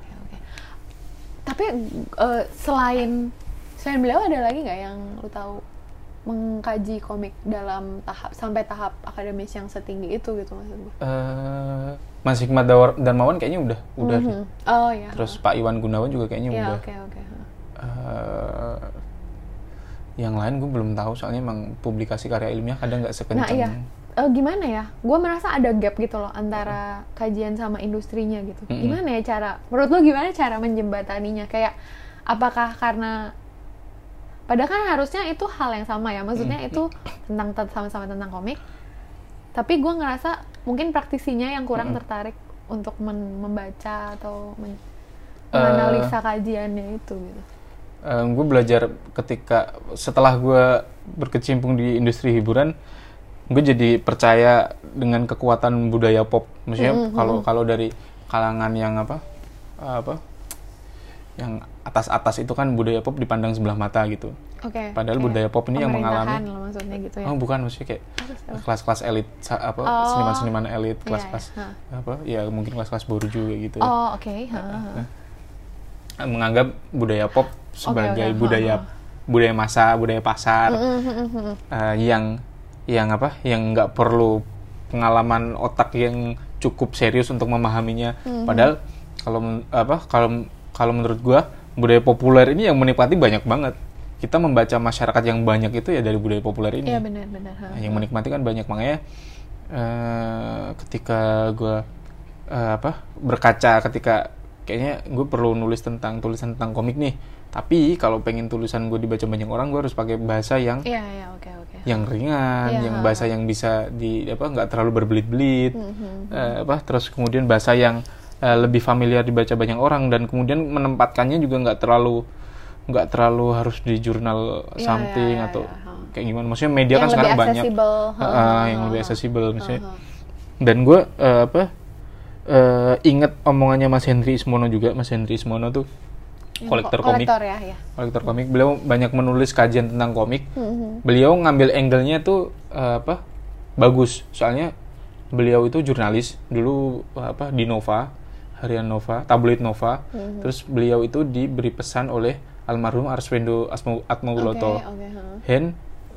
Tapi uh, selain selain beliau ada lagi nggak yang lu tahu mengkaji komik dalam tahap sampai tahap akademis yang setinggi itu gitu maksud gue? Uh, Mas Hikmat Darmawan kayaknya udah udah mm-hmm. sih. Oh ya. Terus Pak Iwan Gunawan juga kayaknya yeah, udah. Oke okay, oke. Okay. Uh, yang lain gue belum tahu soalnya emang publikasi karya ilmiah kadang nggak sekencang. Nah iya. Uh, gimana ya? Gue merasa ada gap gitu loh antara kajian sama industrinya gitu. Mm-hmm. Gimana ya cara? Menurut lo gimana cara menjembataninya? Kayak apakah karena padahal kan harusnya itu hal yang sama ya. Maksudnya mm-hmm. itu tentang sama-sama tentang komik. Tapi gue ngerasa mungkin praktisinya yang kurang mm-hmm. tertarik untuk men- membaca atau men- menganalisa uh, kajiannya itu gitu. Uh, gue belajar ketika setelah gue berkecimpung di industri hiburan. Gue jadi percaya dengan kekuatan budaya pop, maksudnya mm-hmm. kalau kalau dari kalangan yang apa apa yang atas-atas itu kan budaya pop dipandang sebelah mata gitu. Oke. Okay, Padahal okay. budaya pop ini yang mengalami loh, maksudnya gitu ya. Oh bukan, maksudnya kayak Terus, kelas-kelas elit apa oh, seniman-seniman elit, kelas-kelas yeah, yeah. apa ya mungkin kelas-kelas borju gitu. Oh oke. Okay. Nah, menganggap budaya pop sebagai okay, okay. budaya ha, ha. budaya massa, budaya pasar mm-hmm. uh, yang yang apa yang nggak perlu pengalaman otak yang cukup serius untuk memahaminya. Mm-hmm. Padahal kalau apa kalau kalau menurut gua budaya populer ini yang menikmati banyak banget. kita membaca masyarakat yang banyak itu ya dari budaya populer ini. Iya benar-benar. Nah, yang menikmati kan banyak, makanya uh, ketika gue uh, apa berkaca ketika kayaknya gue perlu nulis tentang tulisan tentang komik nih. Tapi kalau pengen tulisan gue dibaca banyak orang, gue harus pakai bahasa yang Iya, iya, oke, oke. yang ringan, Iya. yang bahasa yang bisa di apa nggak terlalu berbelit-belit, Mm-hmm. uh, apa terus kemudian bahasa yang uh, lebih familiar dibaca banyak orang dan kemudian menempatkannya juga nggak terlalu nggak terlalu harus di jurnal Iya, something iya, iya, atau iya. kayak gimana? Maksudnya media Yang kan lebih sekarang banyak, accessible. uh, uh, Ha, yang ha, lebih ha. accessible maksudnya. Ha, ha. Dan gue uh, apa uh, inget omongannya Mas Henry Ismono juga, Mas Henry Ismono tuh kolektor komik, Kolektor ya, ya. kolektor komik. Beliau banyak menulis kajian tentang komik. Mm-hmm. Beliau ngambil angle-nya tuh uh, apa bagus, soalnya beliau itu jurnalis dulu apa di Nova, harian Nova, tabloid Nova. Mm-hmm. Terus beliau itu diberi pesan oleh almarhum Arswendo Atmawuloto. Oke, oke, ha. Hen,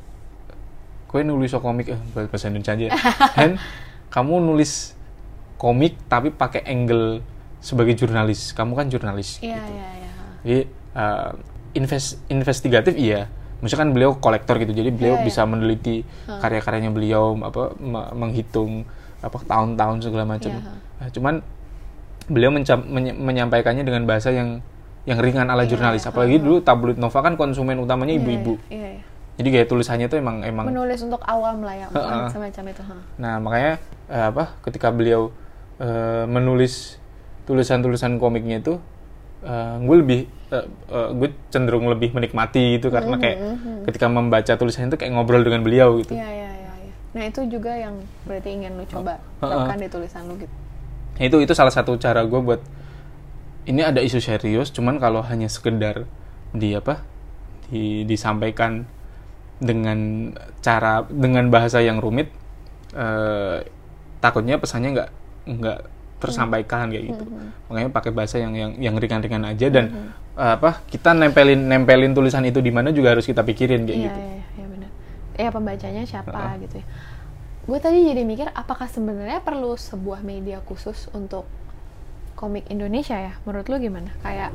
kowe nulis komik, eh, bahasa Indonesia aja. Hen, kamu nulis komik tapi pakai angle sebagai jurnalis. Kamu kan jurnalis. Iya, gitu. iya, iya. Jadi uh, invest, investigatif iya. Maksudnya kan beliau kolektor gitu. Jadi beliau Iya, iya. bisa meneliti Huh. karya-karyanya beliau, apa me- menghitung apa tahun-tahun segala macam. Iya, huh. Nah, cuman beliau mencam- menye- menyampaikannya dengan bahasa yang yang ringan ala Iya, jurnalis. iya. Apalagi Huh. dulu tabloid Nova kan konsumen utamanya Iya, ibu-ibu. Iya, iya. Jadi gaya tulisannya tuh emang emang Menulis untuk awam lah ya, Ha-ha. semacam itu. Ha. Nah, makanya eh, apa ketika beliau eh, menulis tulisan-tulisan komiknya itu eh, gue lebih eh, eh, gue cenderung lebih menikmati gitu karena kayak Mhm. ketika membaca tulisan itu kayak ngobrol dengan beliau gitu. Iya, iya, iya, iya. Nah, itu juga yang berarti ingin lu coba Ha-ha. terapkan di tulisan lu gitu. Itu itu salah satu cara gue buat ini ada isu serius, cuman kalau hanya sekedar di apa di disampaikan dengan cara dengan bahasa yang rumit, eh, takutnya pesannya nggak nggak tersampaikan kayak gitu. Mm-hmm. Makanya pakai bahasa yang yang yang ringan-ringan aja dan mm-hmm. eh, apa kita nempelin nempelin tulisan itu di mana juga harus kita pikirin kayak Iya, gitu. iya, iya, benar. Ya pembacanya siapa Ha-ha. gitu ya. Gue tadi jadi mikir apakah sebenarnya perlu sebuah media khusus untuk komik Indonesia ya? Menurut lu gimana? Kayak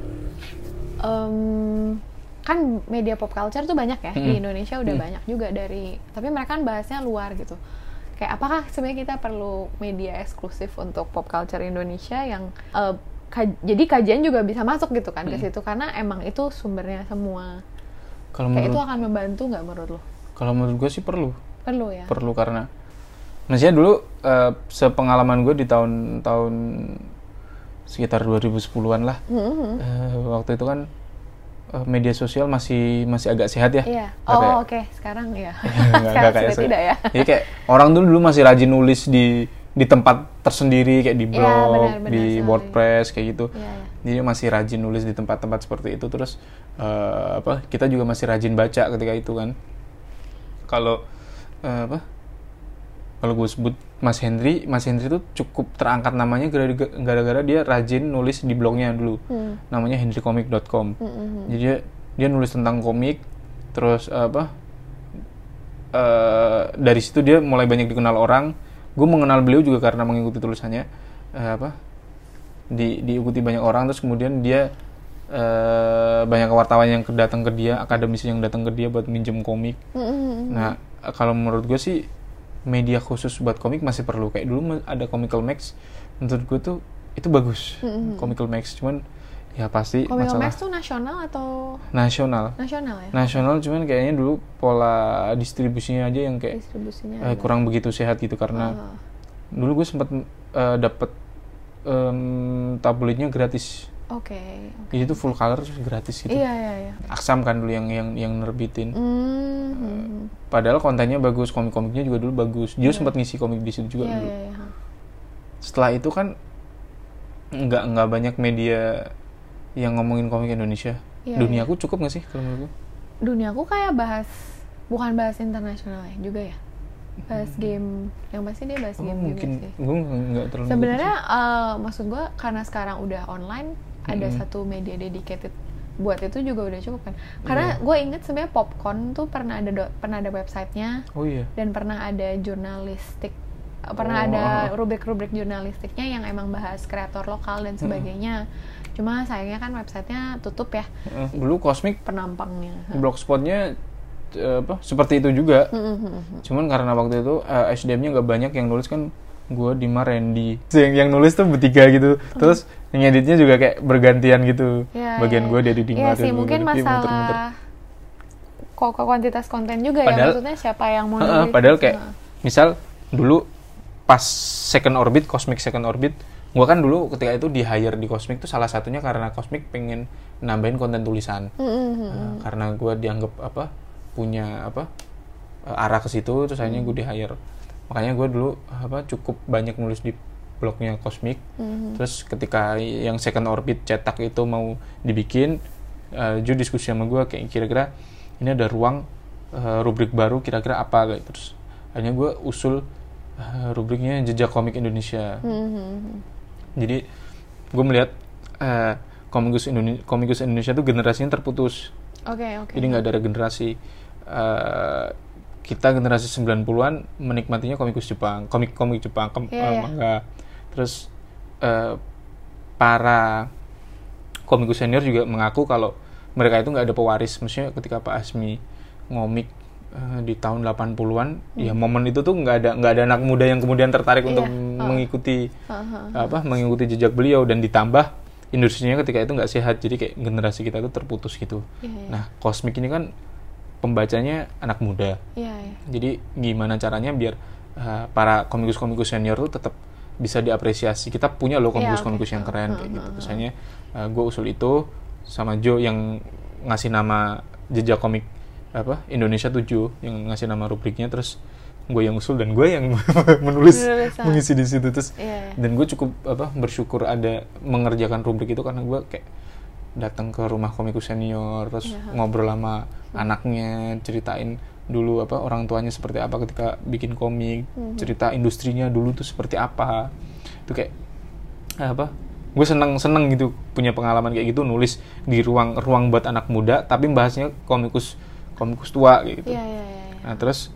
em, kan media pop culture tuh banyak ya, di Mm-mm. Indonesia udah Mm. banyak juga dari, tapi mereka kan bahasnya luar gitu. Kayak apakah sebenarnya kita perlu media eksklusif untuk pop culture Indonesia yang eh, kaj- jadi kajian juga bisa masuk gitu kan ke Mm. situ karena emang itu sumbernya semua. Kalau Kayak itu menurut akan membantu nggak menurut lo? kalau menurut gue sih perlu. Perlu ya. Perlu karena maksudnya dulu eh, sepengalaman gue di tahun-tahun sekitar dua ribu sepuluhan lah. Mhm. Eh, waktu itu kan eh, media sosial masih masih agak sehat ya. Iya. Nggak Oh, kayak- oke. Sekarang ya. nggak- nggak Sekarang kayak sudah se- tidak ya. Jadi kayak orang dulu dulu masih rajin nulis di di tempat tersendiri kayak di Iya, blog, benar, benar di sekali. WordPress kayak gitu. Iya, iya. Jadi masih rajin nulis di tempat-tempat seperti itu terus eh, apa kita juga masih rajin baca ketika itu kan. Kalau eh, apa? Kalau gue sebut Mas Henry, Mas Henry itu cukup terangkat namanya gara- gara-gara dia rajin nulis di blognya dulu. Hmm. Namanya henry comic dot com. Mm-mm. Jadi dia, dia nulis tentang komik, terus eh, apa? eh, dari situ dia mulai banyak dikenal orang. Gue mengenal beliau juga karena mengikuti tulisannya, eh, apa? Di, diikuti banyak orang, terus kemudian dia eh, banyak wartawan yang datang ke dia, akademisi yang datang ke dia buat minjem komik. Mm-mm. Nah, kalau menurut gue sih media khusus buat komik masih perlu. Kayak dulu ma- ada Comical Max, menurut gue tuh itu bagus. Mm-mm. Comical Max, cuman ya pasti Comical masalah Max tuh nasional atau nasional. nasional ya? Nasional cuman kayaknya dulu pola distribusinya aja yang kayak Distribusinya. eh, ada. kurang begitu sehat gitu karena Ah. dulu gue sempat eh, dapet em, tabloidnya gratis. Oke. oke. Jadi itu full color gratis gitu. Iya, iya, iya. Aksam kan dulu yang yang yang nerbitin. Hmm. Padahal kontennya bagus, komik-komiknya juga dulu bagus. Dia sempat ngisi komik di situ juga Iya, dulu. iya, iya. Setelah itu kan nggak nggak banyak media yang ngomongin komik Indonesia. Iya, Duniaku cukup nggak sih kalau menurut gue? Duniaku kayak bahas bukan bahas internasional ya juga ya. Bahas game, yang pasti dia bahas Oh, game mungkin juga sih. gue nggak terlalu. Sebenarnya eh, maksud gue karena sekarang udah online ada Mm-mm. satu media dedicated buat itu juga udah cukup kan. Karena Iya. gue inget sebenarnya Popcorn tuh pernah ada do- pernah ada websitenya Oh iya. dan pernah ada jurnalistik pernah Oh. ada rubrik-rubrik jurnalistiknya yang emang bahas kreator lokal dan sebagainya. Cuma sayangnya kan websitenya tutup ya, Eh, dulu Cosmic penampangnya. blogspotnya eh, apa seperti itu juga. Cuman karena waktu itu eh, S D M-nya nggak banyak yang nulis kan, gue Dima Randy yang, yang nulis tuh bertiga gitu, terus yang editnya juga kayak bergantian gitu. Ya, Bagian ya, gue dari Dima. Iya sih, dari mungkin gua, dari Dima, muter-muter. masalah kok kuantitas konten juga ya, Padahal- maksudnya siapa yang mau Heeh, nulis. padahal kayak Heeh. misal dulu pas second orbit, Cosmic second orbit, gua kan dulu ketika itu di hire di Cosmic tuh salah satunya karena Cosmic pengen nambahin konten tulisan. Nah, karena gua dianggap apa punya apa eh, arah ke situ, terus akhirnya gue di hire. Makanya gue dulu apa cukup banyak nulis di blognya Cosmic. Terus ketika yang second orbit cetak itu mau dibikin, uh, Ju diskusi sama gue kayak kira-kira ini ada ruang uh, rubrik baru kira-kira apa kayak. Terus akhirnya gue usul uh, rubriknya Jejak Komik Indonesia. Jadi gue melihat uh, komikus Indonesia, komikus Indonesia tuh generasinya terputus. Oke, oke. Jadi nggak ada regenerasi. Uh, kita generasi sembilan puluhan menikmatinya komikus Jepang, komik-komik Jepang, kom- Iya, uh, iya. manga. Terus uh, para komikus senior juga mengaku kalau mereka itu nggak ada pewaris. Maksudnya ketika Pak Asmi ngomik uh, di tahun delapan puluhan, ya momen itu tuh nggak ada nggak ada anak muda yang kemudian tertarik Iya, untuk uh. mengikuti Uh-huh. apa mengikuti jejak beliau, dan ditambah industrinya ketika itu nggak sehat, jadi kayak generasi kita tuh terputus gitu. Iya, iya. Nah, Cosmic ini kan pembacanya anak muda. Iya, iya. Jadi gimana caranya biar uh, para komikus-komikus senior tuh tetap bisa diapresiasi. Kita punya loh Iya, komikus-komikus oke. yang keren Hmm, kayak gitu. hmm, Misalnya uh, gue usul itu sama Jo yang ngasih nama jejak komik apa Indonesia tujuh, yang ngasih nama rubriknya, terus gue yang usul dan gue yang menulis Menulis, ah. mengisi di situ terus. Iya, iya. Dan gue cukup apa bersyukur ada mengerjakan rubrik itu karena gue kayak datang ke rumah komikus senior, terus Iya. ngobrol sama anaknya, ceritain dulu apa orang tuanya seperti apa ketika bikin komik, cerita industrinya dulu tuh seperti apa. Itu kayak eh, apa? Gue seneng seneng gitu punya pengalaman kayak gitu, nulis di ruang ruang buat anak muda, tapi bahasnya komikus komikus tua kayak gitu. Iya, iya, iya. iya. Nah terus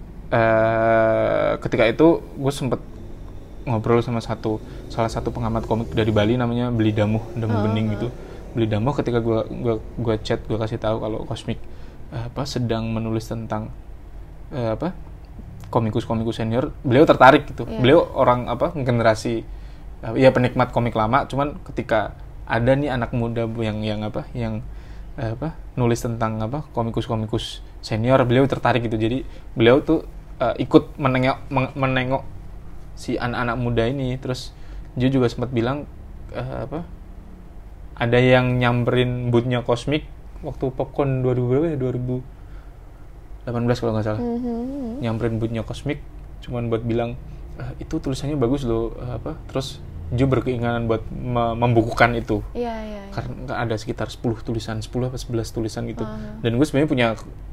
eh ketika itu gue sempet ngobrol sama satu salah satu pengamat komik dari Bali namanya Beli Damuh Damuh Bening gitu. Beli Damuh ketika gue gua gua chat, gue kasih tahu kalau Cosmic eh, apa sedang menulis tentang eh, apa komikus-komikus senior, beliau tertarik gitu. Iya. Beliau orang apa generasi eh, ya penikmat komik lama, cuman ketika ada nih anak muda yang yang apa yang eh, apa nulis tentang apa komikus-komikus senior, beliau tertarik gitu. Jadi beliau tuh uh, ikut menengok men- menengok si anak-anak muda ini. Terus dia juga sempat bilang uh, apa ada yang nyamperin boothnya Cosmic waktu Popcorn dua ribu berapa ya dua ribu delapan belas kalau nggak salah. Mhm. Nyamperin boothnya Cosmic cuman buat bilang "Eh, itu tulisannya bagus loh uh, apa terus dia berkeinginan buat me- membukukan itu. Iya, iya, iya. Karena ada sekitar sepuluh tulisan, sepuluh atau sebelas tulisan gitu. Ah. Dan gue sebenarnya punya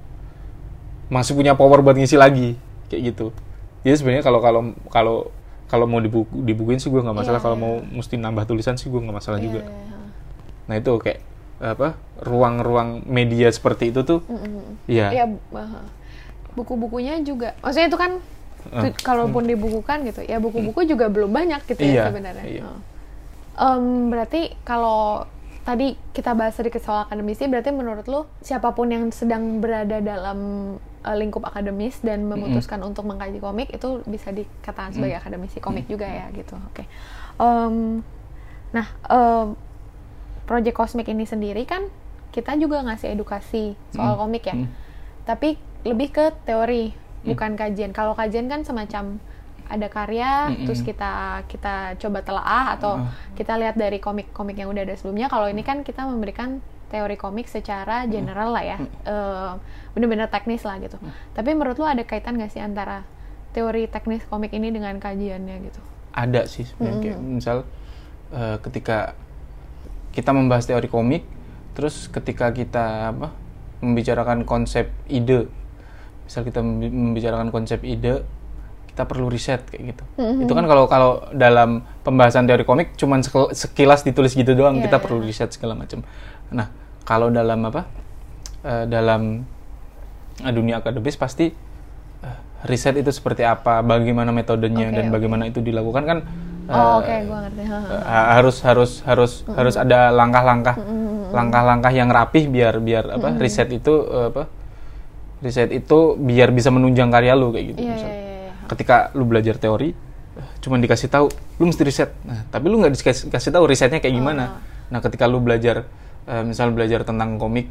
masih punya power buat ngisi lagi kayak gitu. Jadi sebenarnya kalau kalau kalau kalau mau dibuku, dibukuin sih gue nggak masalah. Iya, Kalau iya. mau mesti nambah tulisan sih gue nggak masalah Iya, juga. iya, iya. Nah itu kayak apa ruang-ruang media seperti itu tuh, iya. Iya, bu- aha. buku-bukunya juga. Maksudnya itu kan Ah. tu- kalaupun dibukukan gitu, ya buku-buku juga belum banyak gitu Iya, ya sebenarnya. iya. Oh. Em, berarti kalau tadi kita bahas sedikit soal akademisi, berarti menurut lu siapapun yang sedang berada dalam eh, lingkup akademis dan memutuskan untuk mengkaji komik itu bisa dikatakan sebagai akademisi komik juga ya gitu. Oke. Em, nah, em, Project Cosmic ini sendiri kan kita juga ngasih edukasi soal Mm. komik ya. Mm. Tapi lebih ke teori, bukan kajian. Kalau kajian kan semacam ada karya, Mm-mm. terus kita kita coba telaah atau Ah. kita lihat dari komik-komik yang udah ada sebelumnya. Kalau ini kan kita memberikan teori komik secara general lah ya, Eh, bener-bener teknis lah gitu. Tapi menurut lu ada kaitan nggak sih antara teori teknis komik ini dengan kajiannya gitu? Ada sih sebenarnya. Kayak misal eh, ketika kita membahas teori komik, terus ketika kita apa membicarakan konsep ide, misal kita membi- membicarakan konsep ide, kita perlu riset kayak gitu. Itu kan kalau kalau dalam pembahasan teori komik cuman sekil- sekilas ditulis gitu doang, Iya, kita iya. perlu riset segala macam. Nah, kalau dalam apa? eh, dalam eh, dunia akademis pasti eh, riset itu seperti apa, bagaimana metodenya Okay, dan okay. bagaimana itu dilakukan kan. Oh, uh, oke, okay, gue ngerti. uh, harus harus harus mm-hmm. harus ada langkah-langkah mm-hmm. langkah-langkah yang rapih biar biar apa mm-hmm. riset itu uh, apa riset itu biar bisa menunjang karya lu kayak gitu. Yeah, Misal, yeah, yeah, yeah. ketika lu belajar teori cuman dikasih tahu lu mesti riset, nah tapi lu nggak dikasih kasih tahu risetnya kayak gimana. Oh. Nah ketika lu belajar uh, misal belajar tentang komik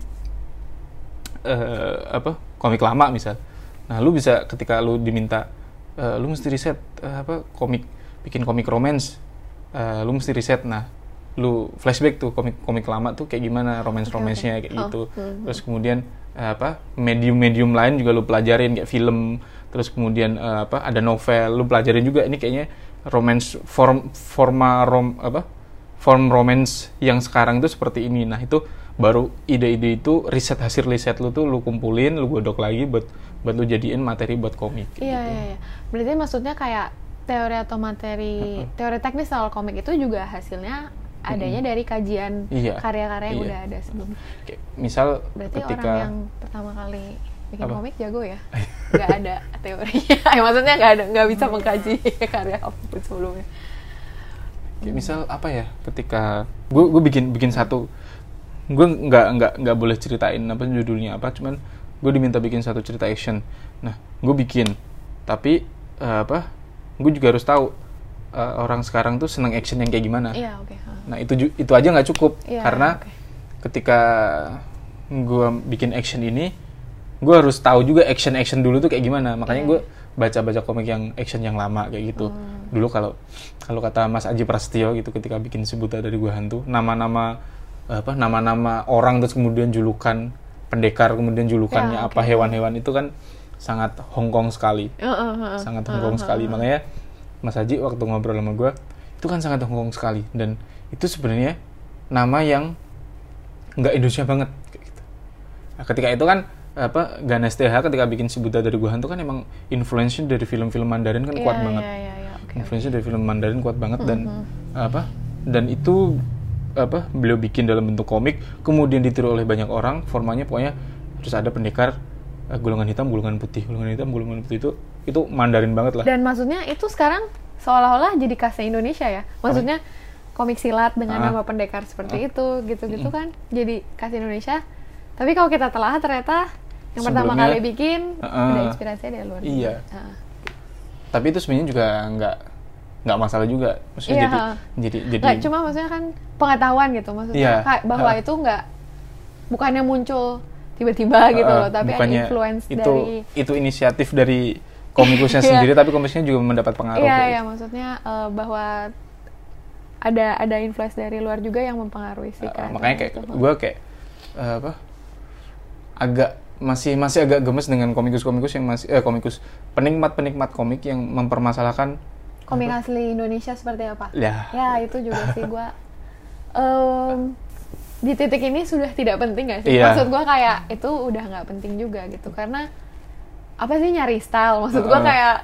uh, apa komik lama misal, nah lu bisa ketika lu diminta uh, lu mesti riset uh, apa komik bikin komik romance, uh, lu mesti riset, nah lu flashback tuh komik-komik lama tuh kayak gimana romance-romancenya okay, okay. kayak oh. gitu. Mm-hmm. Terus kemudian uh, apa medium-medium lain juga lu pelajarin kayak film, terus kemudian uh, apa ada novel lu pelajarin juga, ini kayaknya romance form forma rom apa form romance yang sekarang itu seperti ini. Nah itu baru ide-ide itu riset hasil riset lu tuh lu kumpulin, lu godok lagi buat buat lu jadiin materi buat komik. Iya, gitu. iya, iya. Berarti maksudnya kayak teori atau materi uh-uh. teori teknis soal komik itu juga hasilnya adanya uh-uh. dari kajian iya. karya-karya yang iya. udah ada sebelumnya. Oke, misal berarti ketika orang yang pertama kali bikin apa? komik jago ya, nggak ada teorinya. Ya, maksudnya nggak ada, nggak bisa mengkaji karya apapun sebelumnya. Oke, misal apa ya? Ketika gue gue bikin bikin satu, gue nggak nggak nggak boleh ceritain apa judulnya apa, cuman gue diminta bikin satu cerita action. Nah, gue bikin, tapi uh, apa? Gue juga harus tahu uh, orang sekarang tuh seneng action yang kayak gimana. Iya, oke. Okay. Nah itu itu aja nggak cukup iya, karena okay. ketika gue bikin action ini, gue harus tahu juga action action dulu tuh kayak gimana. Makanya yeah. gue baca-baca komik yang action yang lama kayak gitu. Hmm. Dulu kalau kalau kata Mas Aji Prasetyo gitu ketika bikin Si Buta dari Gua Hantu, nama-nama apa nama-nama orang terus kemudian julukan pendekar kemudian julukannya yeah, okay. apa hewan-hewan itu kan sangat Hongkong sekali, uh, uh, uh, sangat Hongkong uh, uh, uh, sekali. Makanya Mas Haji waktu ngobrol sama gue, itu kan sangat Hongkong sekali. Dan itu sebenarnya nama yang nggak Indonesia banget. Kayak gitu. Nah, ketika itu kan, apa Ganes T H ketika bikin Si Buta dari Gua Hantu kan emang influence dari film-film Mandarin kan yeah, kuat yeah, banget. Yeah, yeah, yeah. Okay, influence okay. dari film Mandarin kuat banget. Dan uh-huh. apa dan itu apa beliau bikin dalam bentuk komik, kemudian ditiru oleh banyak orang. Formanya pokoknya terus ada pendekar, golongan hitam, golongan putih, golongan hitam, golongan putih itu itu Mandarin banget lah. Dan maksudnya itu sekarang seolah-olah jadi khasnya Indonesia ya. Maksudnya komik silat dengan ah. nama pendekar seperti ah. itu, gitu-gitu mm. kan jadi khas Indonesia. Tapi kalau kita telah ternyata yang sebelumnya, pertama kali bikin uh, ada inspirasinya dari luar. Iya. Uh. Tapi itu sebenarnya juga nggak nggak masalah juga. Maksudnya iya. jadi jadi jadi. Nggak, cuma maksudnya kan pengetahuan gitu, maksudnya iya. bahwa uh. itu nggak bukannya muncul tiba-tiba gitu uh, loh, tapi ada influence itu, dari itu inisiatif dari komikusnya sendiri, tapi komikusnya juga mendapat pengaruh. Iya, iya, maksudnya uh, bahwa ada ada influence dari luar juga yang mempengaruhi sih. Uh, makanya kayak gue kayak uh, apa agak masih masih agak gemes dengan komikus-komikus yang masih eh, komikus penikmat-penikmat komik yang mempermasalahkan komik apa? Asli Indonesia seperti apa? Ya, ya itu juga sih gue. Um, di titik ini sudah tidak penting gak sih? Iya. Maksud gue kayak itu udah nggak penting juga gitu, karena apa sih nyari style? Maksud gue kayak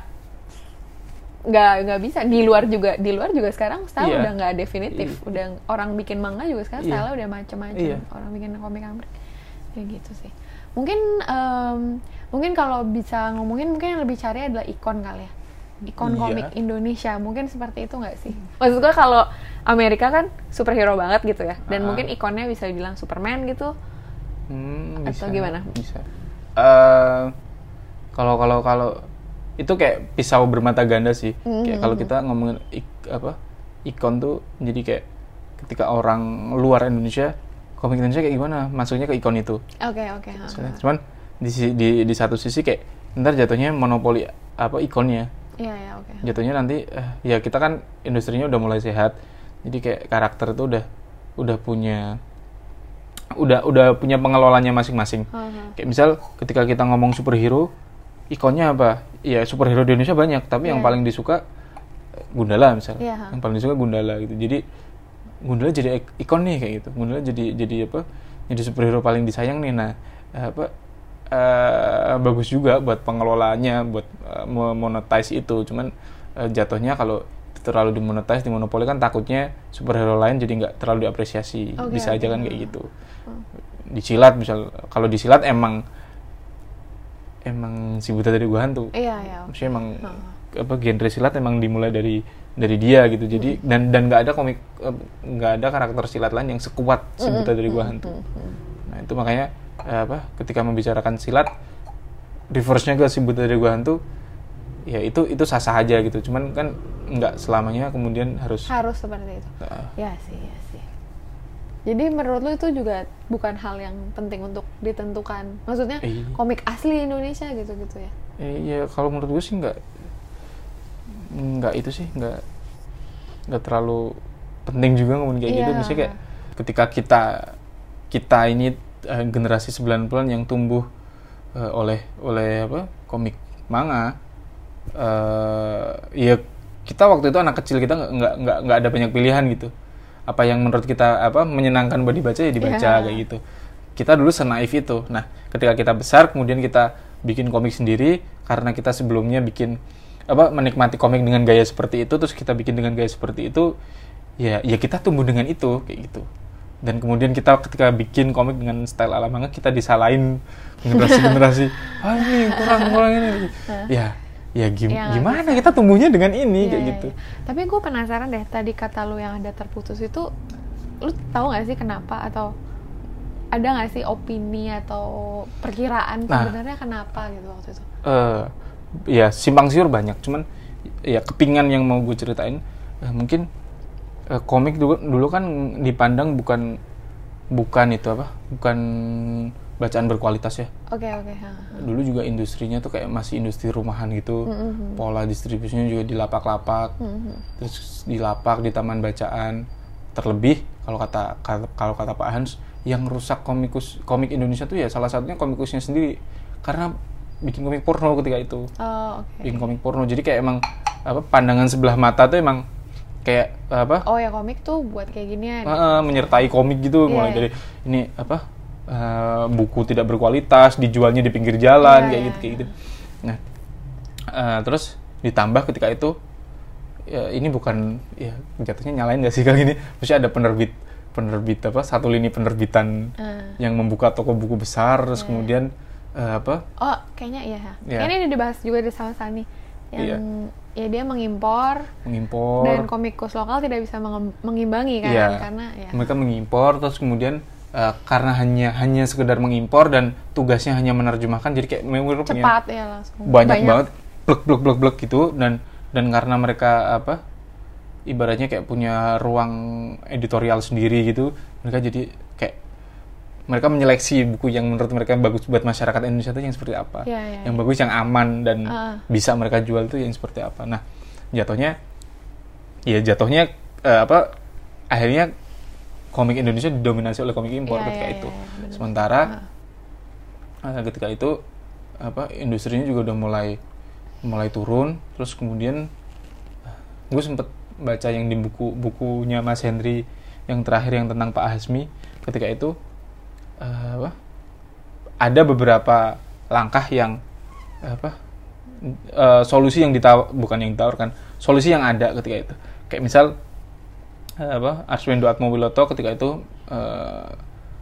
nggak nggak bisa di luar juga di luar juga sekarang style yeah. udah nggak definitif. Yeah. Udah orang bikin manga juga sekarang yeah. style udah macam-macam. Yeah. Orang bikin komik Amrik kayak gitu sih. Mungkin um, mungkin kalau bisa ngomongin mungkin yang lebih cari adalah ikon kali ya. Ikon yeah. komik Indonesia mungkin seperti itu nggak sih? Maksud gue kalau Amerika kan superhero banget gitu ya, dan uh, mungkin ikonnya bisa dibilang Superman gitu, hmm, atau bisa, gimana? Bisa. Uh, kalau kalau kalau itu kayak pisau bermata ganda sih. Mm-hmm. Kayak kalau kita ngomongin ik, apa ikon tuh, jadi kayak ketika orang luar Indonesia, komik Indonesia kayak gimana? Masuknya ke ikon itu. Oke okay, oke. Okay. Uh-huh. Cuman di, di di satu sisi kayak ntar jatuhnya monopoli apa ikonnya. Iya, ya, oke. Okay. Jatuhnya nanti, uh, ya kita kan industrinya udah mulai sehat, jadi kayak karakter itu udah udah punya, udah udah punya pengelolanya masing-masing. Uh-huh. Kayak misal ketika kita ngomong superhero, ikonnya apa? Ya superhero di Indonesia banyak, tapi yeah. yang paling disuka Gundala misal, yeah. yang paling disuka Gundala gitu. Jadi Gundala jadi ikon nih kayak gitu. Gundala jadi jadi apa? Jadi superhero paling disayang nih. Nah, apa? Uh, bagus juga buat pengelolanya, buat uh, monetize itu. Cuman uh, jatuhnya kalau terlalu dimonetize, dimonopoli kan takutnya superhero lain jadi nggak terlalu diapresiasi. Okay, bisa aja okay. kan kayak gitu. Hmm. Di silat misal, kalau di silat emang emang si Buta dari Gua Hantu. Iya, iya. Maksudnya emang Uh. apa genre silat emang dimulai dari dari dia gitu. Jadi Hmm. dan dan nggak ada komik eh, nggak ada karakter silat lain yang sekuat si Buta dari Gua Hantu. Hmm. Nah, itu makanya eh, apa ketika membicarakan silat reverse-nya ke si Buta dari Gua Hantu ya itu itu sah-sah aja gitu. Cuman kan nggak selamanya kemudian harus Harus seperti itu. uh, Ya sih, ya sih. Jadi menurut lu itu juga bukan hal yang penting untuk ditentukan. Maksudnya Iya. komik asli Indonesia gitu-gitu ya. eh, ya kalau menurut gue sih nggak nggak itu sih nggak nggak terlalu penting juga ngomong kayak Iya. gitu. Misalnya kayak ketika kita kita ini eh, generasi sembilan puluhan yang tumbuh eh, oleh oleh apa komik manga, eh ya kita waktu itu anak kecil, kita nggak nggak nggak nggak ada banyak pilihan gitu. Apa yang menurut kita apa menyenangkan buat dibaca ya dibaca Yeah. kayak gitu. Kita dulu senaif itu. Nah, ketika kita besar kemudian kita bikin komik sendiri karena kita sebelumnya bikin apa menikmati komik dengan gaya seperti itu, terus kita bikin dengan gaya seperti itu, ya ya kita tumbuh dengan itu kayak gitu. Dan kemudian kita ketika bikin komik dengan style ala manga, kita disalahin generasi-generasi, ah ini kurang kurang ini. Ya, ya gim- Ya, gimana kita tumbuhnya dengan ini Iya, kayak iya, gitu. iya. Tapi gue penasaran deh, tadi kata lu yang ada terputus itu, lu tahu nggak sih kenapa, atau ada nggak sih opini atau perkiraan Nah. sebenarnya kenapa gitu waktu itu? Eh, ya simpang siur banyak, cuman ya kepingan yang mau gue ceritain, eh, mungkin eh, komik dulu, dulu kan dipandang bukan bukan itu apa, bukan bacaan berkualitas ya. Oke, oke. ha, ha. Dulu juga industrinya tuh kayak masih industri rumahan gitu, Mm-hmm. pola distribusinya juga di lapak-lapak, Mhm. terus di lapak, di taman bacaan. Terlebih kalau kata, kata kalau kata Pak Hans, yang rusak komikus komik Indonesia tuh ya salah satunya komikusnya sendiri, karena bikin komik porno ketika itu. Oh, oke. Bikin komik porno, jadi kayak emang apa pandangan sebelah mata tuh emang kayak apa Oh ya, komik tuh buat kayak ginian. uh, menyertai komik gitu. Iya, Mulai iya. dari ini apa uh, buku tidak berkualitas dijualnya di pinggir jalan, Iya, kayak iya. gitu kayak gitu. Nah, uh, terus ditambah ketika itu ya, ini bukan ya jatuhnya nyalain gak sih kali ini, maksudnya ada penerbit penerbit apa satu lini penerbitan Uh. yang membuka toko buku besar, terus Iya. kemudian uh, apa Oh, kayaknya iya. Iya. Kayaknya ini dibahas juga di sama Sani. Yang ya dia mengimpor mengimpor dan komikus lokal tidak bisa menge- mengimbangi kan, Iya. karena ya. mereka mengimpor, terus kemudian uh, karena hanya hanya sekedar mengimpor dan tugasnya hanya menerjemahkan, jadi kayak mereka punya Cepat ya langsung. banyak, banget blek blek blek blek gitu, dan dan karena mereka apa ibaratnya kayak punya ruang editorial sendiri gitu, mereka jadi kayak mereka menyeleksi buku yang menurut mereka bagus buat masyarakat Indonesia itu yang seperti apa, Iya, iya, yang iya. bagus, yang aman dan Ah. bisa mereka jual itu yang seperti apa. Nah, jatuhnya ya jatuhnya eh, apa akhirnya komik Indonesia didominasi oleh komik impor Iya, ketika iya, itu. iya, benar. Sementara Ah. eh, ketika itu apa industrinya juga udah mulai mulai turun, terus kemudian gue sempet baca yang di buku bukunya Mas Henry yang terakhir yang tentang Pak Hasmi, ketika itu eh, apa ada beberapa langkah yang apa eh, solusi yang ditawar bukan yang ditawarkan solusi yang ada ketika itu, kayak misal eh, apa Arswendo Atmowiloto ketika itu eh,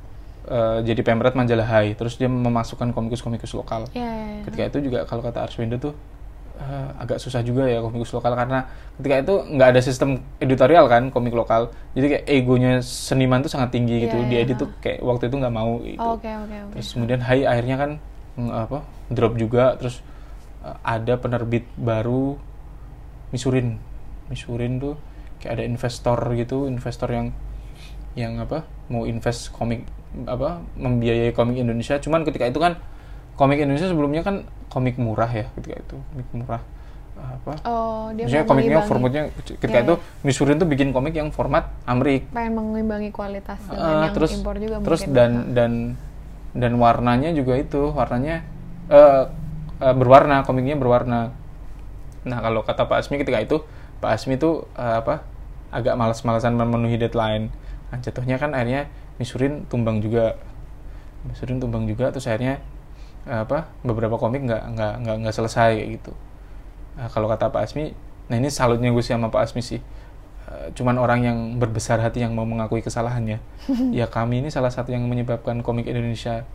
eh, jadi pemret majalah Hai, terus dia memasukkan komikus-komikus lokal. Iya, iya, iya. Ketika itu juga kalau kata Arswendo tuh eh, agak susah juga ya komikus lokal, karena ketika itu nggak ada sistem editorial kan komik lokal, jadi kayak egonya seniman tuh sangat tinggi gitu. Iya, Dia iya, edit tuh kayak waktu itu nggak mau gitu. Oh, Oke, oke, oke. Terus kemudian Hai akhirnya kan mm, apa drop juga, terus eh, ada penerbit baru Misurin. Misurin tuh kayak ada investor gitu, investor yang yang apa mau invest komik apa membiayai komik Indonesia. Cuman ketika itu kan komik Indonesia sebelumnya kan komik murah ya, ketika itu komik murah apa Oh, dia maksudnya mau komiknya mengimbangi- formatnya ketika Iya, itu iya. Misurin tuh bikin komik yang format Amrik. pengen mengimbangi kualitas dengan Eh, yang terus impor juga terus mungkin. dan dan dan warnanya juga itu warnanya eh, eh, berwarna, komiknya berwarna. Nah, kalau kata Pak Asmi ketika itu, Pak Asmi tuh eh, apa agak malas-malasan memenuhi deadline. Nah, jatuhnya kan akhirnya Misurin tumbang juga, Misurin tumbang juga, terus akhirnya eh, apa beberapa komik nggak nggak nggak nggak selesai kayak gitu. Nah, kalau kata Pak Asmi, nah ini salutnya gue sih sama Pak Asmi sih. Uh, cuman orang yang berbesar hati yang mau mengakui kesalahannya. Ya kami ini salah satu yang menyebabkan komik Indonesia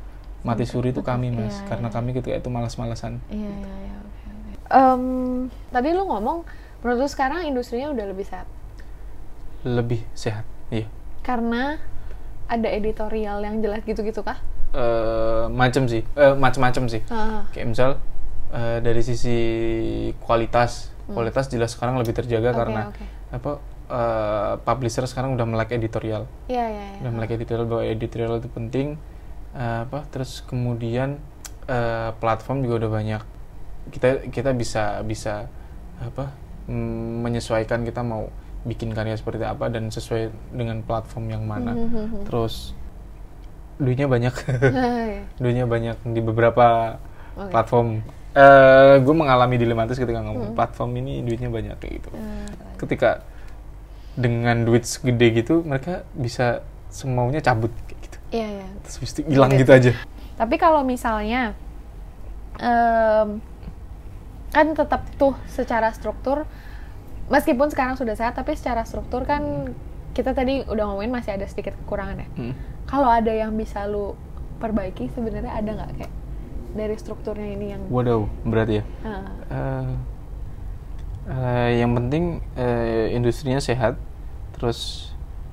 mati suri itu kami mas, Iya, karena iya. kami ketika itu malas-malasan. Iya, iya, iya, oke, oke. Em, tadi lu ngomong, menurut lu sekarang industrinya udah lebih sehat? Lebih sehat, iya. Karena ada editorial yang jelas gitu-gitu kah? Uh, macem sih, uh, macem-macem sih. Ah. Kayak misal uh, dari sisi kualitas, Hmm. kualitas jelas sekarang lebih terjaga Oke, karena oke. apa? Uh, publisher sekarang udah melek editorial, Iya, iya, iya. udah melek editorial bahwa editorial itu penting. Uh, apa? Terus kemudian uh, platform juga udah banyak. Kita kita bisa bisa apa? Mm, menyesuaikan kita mau bikin karya seperti apa dan sesuai dengan platform yang mana. Mhm. Terus duitnya banyak. Iya. Duitnya banyak di beberapa Oke. platform. Uh, gue mengalami dilematis ketika ngomong Hmm. platform ini duitnya banyak kayak gitu. Hmm. Ketika dengan duit segede gitu mereka bisa semaunya cabut kayak gitu. Iya, iya. Terus habis itu hilang Oke. gitu aja. Tapi kalau misalnya em, kan tetap tuh secara struktur, meskipun sekarang sudah sehat, tapi secara struktur kan kita tadi udah ngomongin masih ada sedikit kekurangan ya. Hmm. Kalau ada yang bisa lu perbaiki, sebenarnya ada nggak kayak dari strukturnya ini yang Waduh, berarti ya. Ah, Uh, uh, yang penting uh, industrinya sehat. Terus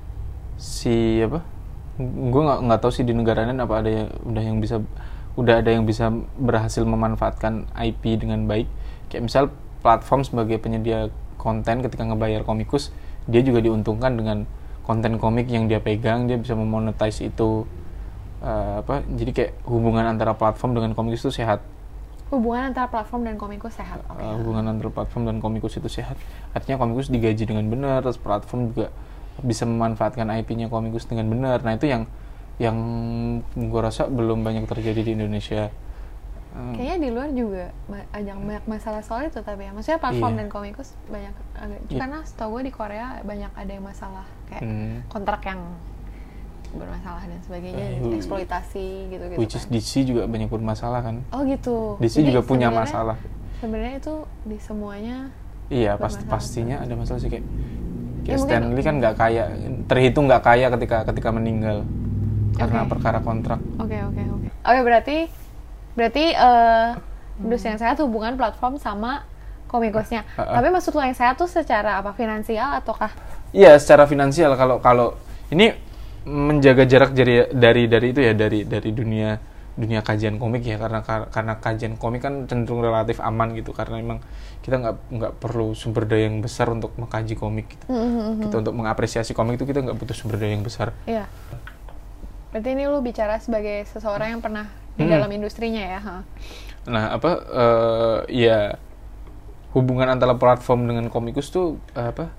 si apa? Gue nggak nggak tahu sih di negara lain apa ada yang udah yang bisa udah ada yang bisa berhasil memanfaatkan I P dengan baik. Kayak misal platform sebagai penyedia konten ketika ngebayar komikus, dia juga diuntungkan dengan konten komik yang dia pegang, dia bisa memonetize itu. Uh, apa? Jadi kayak hubungan antara platform dengan komikus itu sehat. hubungan antara platform dan komikus sehat. Oke. Uh, hubungan antara platform dan komikus itu sehat. Artinya komikus digaji dengan benar, terus platform juga bisa memanfaatkan I P-nya komikus dengan benar. Nah itu yang yang gue rasa belum banyak terjadi di Indonesia. Uh, Kayaknya di luar juga ba- ajang banyak masalah soal itu, tapi ya maksudnya platform Iya. dan komikus banyak agak Iya. karena setahu gue di Korea banyak ada yang masalah kayak Hmm. kontrak yang bermasalah dan sebagainya, Eh, gitu, eksploitasi gitu-gitu which is kan. D C juga banyak bermasalah kan. Oh gitu. D C Jadi juga punya sebenarnya- masalah. Sebenarnya itu di semuanya Iya, pasti bermasalah. pastinya ada masalah sih kayak. Ya, Kayak mungkin- Stan Lee kan nggak kaya, terhitung nggak kaya ketika ketika meninggal karena Oke. perkara kontrak. Oke, oke, oke. Oke, berarti berarti eh industri yang sehat hubungan platform sama komikusnya. Uh-uh. Tapi maksud lo yang sehat tuh secara apa? Finansial ataukah? Iya, secara finansial kalau kalau ini menjaga jarak dari dari dari itu ya dari dari dunia dunia kajian komik ya karena karena kajian komik kan cenderung relatif aman gitu karena memang kita nggak nggak perlu sumber daya yang besar untuk mengkaji komik gitu. Kita untuk mengapresiasi komik itu kita nggak butuh sumber daya yang besar. Iya. Berarti ini lu bicara sebagai seseorang yang pernah di Hmm. dalam industrinya ya? Ha? Nah apa eh, ya hubungan antara platform dengan komikus tuh eh, apa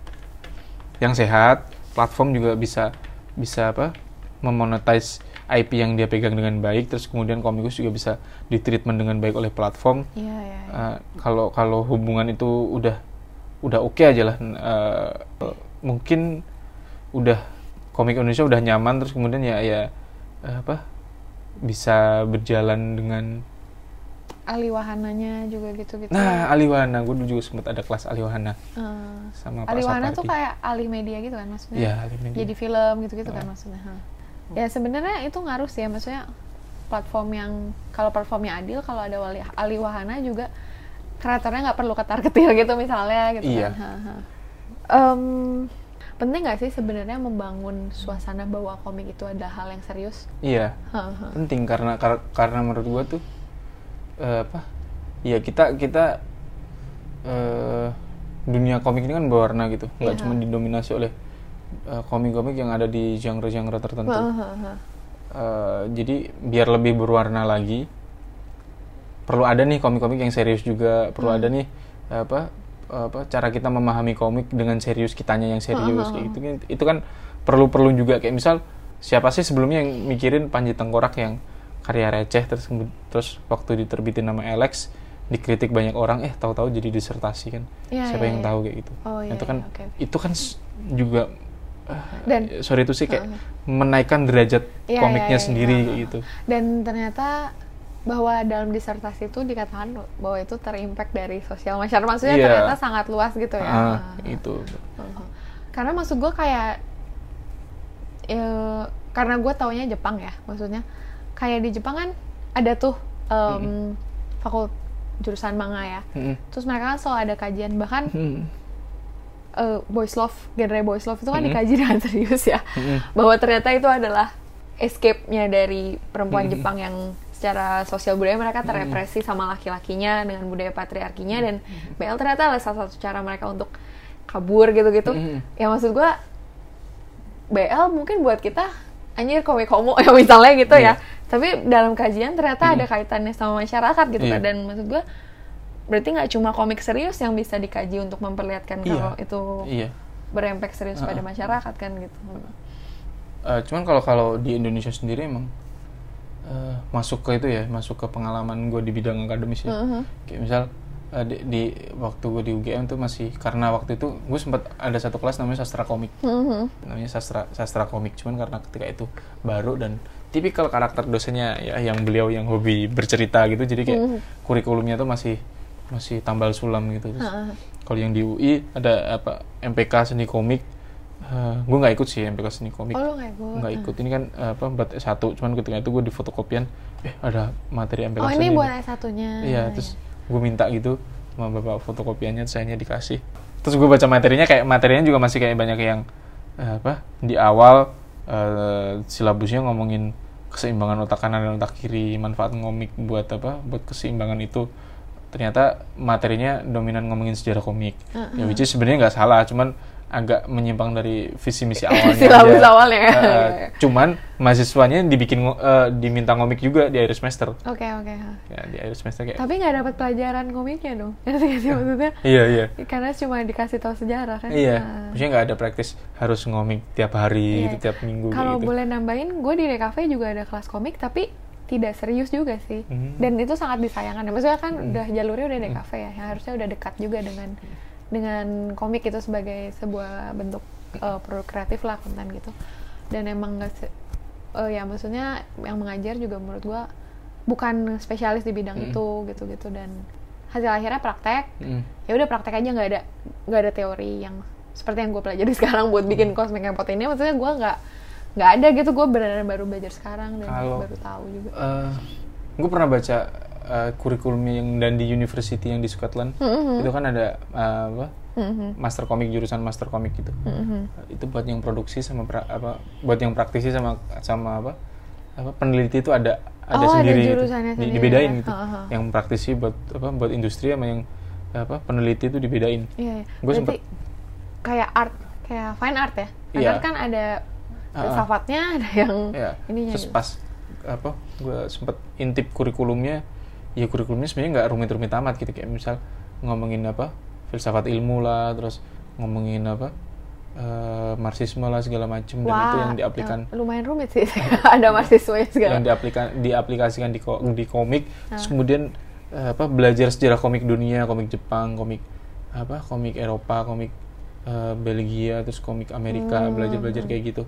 yang sehat, platform juga bisa bisa apa memonetize I P yang dia pegang dengan baik, terus kemudian komikus juga bisa ditreatment dengan baik oleh platform. Iya, iya. iya. Uh, kalau kalau hubungan itu udah udah oke okay aja lah, uh, mungkin udah komik Indonesia udah nyaman, terus kemudian ya ya uh, apa bisa berjalan dengan. Ahli wahananya juga gitu-gitu. Nah, ahli wahana, gue dulu juga sempat ada kelas ahli wahana Eh, sama Pak ahli wahana tuh Sapardi. kayak ahli media gitu kan maksudnya? Iya, ahli media. Jadi film gitu-gitu kan Ah. maksudnya. Ha. Ya sebenarnya itu ngaruh sih ya, maksudnya platform yang kalau platformnya adil, kalau ada wali ahli wahana juga kreatornya nggak perlu ketar-ketir gitu misalnya gitu Iya. kan. Ha, ha. Em, penting nggak sih sebenarnya membangun suasana bahwa komik itu adalah hal yang serius? Iya. Ha, ha. Penting karena kar- karena menurut gua tuh eh, apa ya kita kita eh, dunia komik ini kan berwarna gitu nggak Iya. cuma didominasi oleh eh, komik-komik yang ada di genre-genre tertentu. Ha, ha, ha. Eh, jadi biar lebih berwarna lagi perlu ada nih komik-komik yang serius juga perlu Hmm. ada nih apa apa cara kita memahami komik dengan serius kitanya yang serius kayak gitu kan itu kan perlu perlu juga kayak misal siapa sih sebelumnya yang mikirin Panji Tengkorak yang karya receh terus kemud- terus waktu diterbitin nama Alex dikritik banyak orang eh tahu-tahu jadi disertasi kan Iya, siapa iya, yang iya. tahu kayak gitu. Oh, iya, itu kan iya, oke, oke. itu kan s- juga Dan sorry itu sih kayak Uh-huh. menaikkan derajat Iya, komiknya iya, iya, sendiri iya. kayak gitu. Dan ternyata bahwa dalam disertasi itu dikatakan bahwa itu terimpact dari sosial masyarakat, maksudnya Iya. ternyata sangat luas gitu ya. Ah, Ah. itu. Uh-huh. Karena maksud gue kayak, ya, karena gue taunya Jepang ya, maksudnya kayak di Jepang kan ada tuh um, Mm-mm. fakultas jurusan manga ya. Mm-mm. Terus mereka kan selalu ada kajian, bahkan Mm-mm. uh, boys love, genre boys love itu kan Mm-mm. dikaji dengan serius ya. Mm-mm. Bahwa ternyata itu adalah escape-nya dari perempuan Mm-mm. Jepang yang secara sosial budaya mereka terrepresi sama laki-lakinya dengan budaya patriarkinya, dan B L ternyata adalah salah satu cara mereka untuk kabur gitu-gitu. Mm-mm. Ya maksud gue B L mungkin buat kita anjir komik homo ya misalnya gitu Iya. ya. Tapi dalam kajian ternyata Mm-mm. ada kaitannya sama masyarakat gitu Iya. kan. Dan maksud gue berarti nggak cuma komik serius yang bisa dikaji untuk memperlihatkan Iya. kalau itu Iya. berimpact serius pada Uh-uh. masyarakat kan gitu. Uh, cuman kalau kalau di Indonesia sendiri emang uh, masuk ke itu ya, masuk ke pengalaman gue di bidang akademis ya. Mhm. Kayak misal uh, di, di waktu gue di U G M tuh masih, karena waktu itu gue sempat ada satu kelas namanya sastra komik, Mhm. namanya sastra sastra komik. Cuman karena ketika itu baru dan tipikal karakter dosennya ya yang beliau yang hobi bercerita gitu, jadi kayak Mhm. kurikulumnya tuh masih masih tambal sulam gitu. Terus Ha-ha. kalau yang di U I ada apa M P K seni komik, uh, gue nggak ikut sih M P K seni komik. Oh, lu nggak ikut? Nggak ikut. Ini kan uh, apa buat S satu, cuman ketika itu gue di fotokopian, eh ada materi M P K Oh, seni ini buat nih. S satu-nya. Iya, terus gue minta gitu sama bapak fotokopiannya, sayanya dikasih. Terus gue baca materinya, kayak materinya juga masih kayak banyak yang uh, apa di awal uh, silabusnya ngomongin keseimbangan otak kanan dan otak kiri, manfaat komik buat apa, buat keseimbangan itu. Ternyata materinya dominan ngomongin sejarah komik. Uh-uh. Ya which is sebenarnya nggak salah, cuman agak menyimpang dari visi misi awalnya. Silabus aja. awalnya. Uh, cuman mahasiswanya dibikin ngo- uh, diminta ngomik juga di akhir semester. Oke, oke. Ya, di akhir semester kayak. Tapi nggak dapat pelajaran komiknya dong. Ngerti nggak sih maksudnya? Iya, iya. Karena cuma dikasih tahu sejarah kan. Iya, Nah. maksudnya nggak ada praktis harus ngomik tiap hari, Iya. gitu, tiap minggu Kalau gitu. boleh nambahin, gue di D K V juga ada kelas komik, tapi tidak serius juga sih. Hmm. Dan itu sangat disayangkan. Maksudnya kan Hmm. udah jalurnya udah D K V ya, yang harusnya udah dekat juga dengan dengan komik itu sebagai sebuah bentuk uh, produk kreatif lah, konten gitu. Dan emang nggak se- uh, ya maksudnya yang mengajar juga menurut gue bukan spesialis di bidang Hmm. itu gitu-gitu, dan hasil akhirnya praktek. Mm. Ya udah praktek aja, nggak ada nggak ada teori yang seperti yang gue pelajari sekarang buat bikin Cosmic Empot ini. Maksudnya gue nggak nggak ada gitu, gue benar-benar baru belajar sekarang dan Kalau- baru tahu juga. Uh, gue pernah baca uh, kurikulumnya yang dan di university yang di Scotland, Mhm. itu kan ada uh, apa Mhm. master komik, jurusan master komik gitu. Mhm. Itu buat yang produksi sama pra- apa buat yang praktisi sama sama apa apa peneliti itu ada ada Oh, ada sendiri gitu. jurusannya Di- sendiri dibedain ya. gitu. Ha, ha. Yang praktisi buat apa buat industri sama yang apa peneliti itu dibedain. Iya, iya. Gua Berarti sempet- kayak art, kayak fine art ya. Fine Iya. art kan ada Ah, ah. filsafatnya, ada yang Ya, ininya. terus gitu. pas apa gue sempet intip kurikulumnya, ya kurikulumnya sebenarnya nggak rumit-rumit amat gitu, kayak misal ngomongin apa filsafat ilmu lah, terus ngomongin apa eh, marxisme lah segala macem, dan itu yang diaplikan eh, lumayan rumit sih. Ada mahasiswanya segala. yang diaplikan diaplikasikan di ko- di komik. Terus Ah. kemudian eh, apa belajar sejarah komik dunia, komik Jepang, komik apa komik Eropa, komik eh, Belgia, terus komik Amerika, Hmm. belajar-belajar kayak gitu.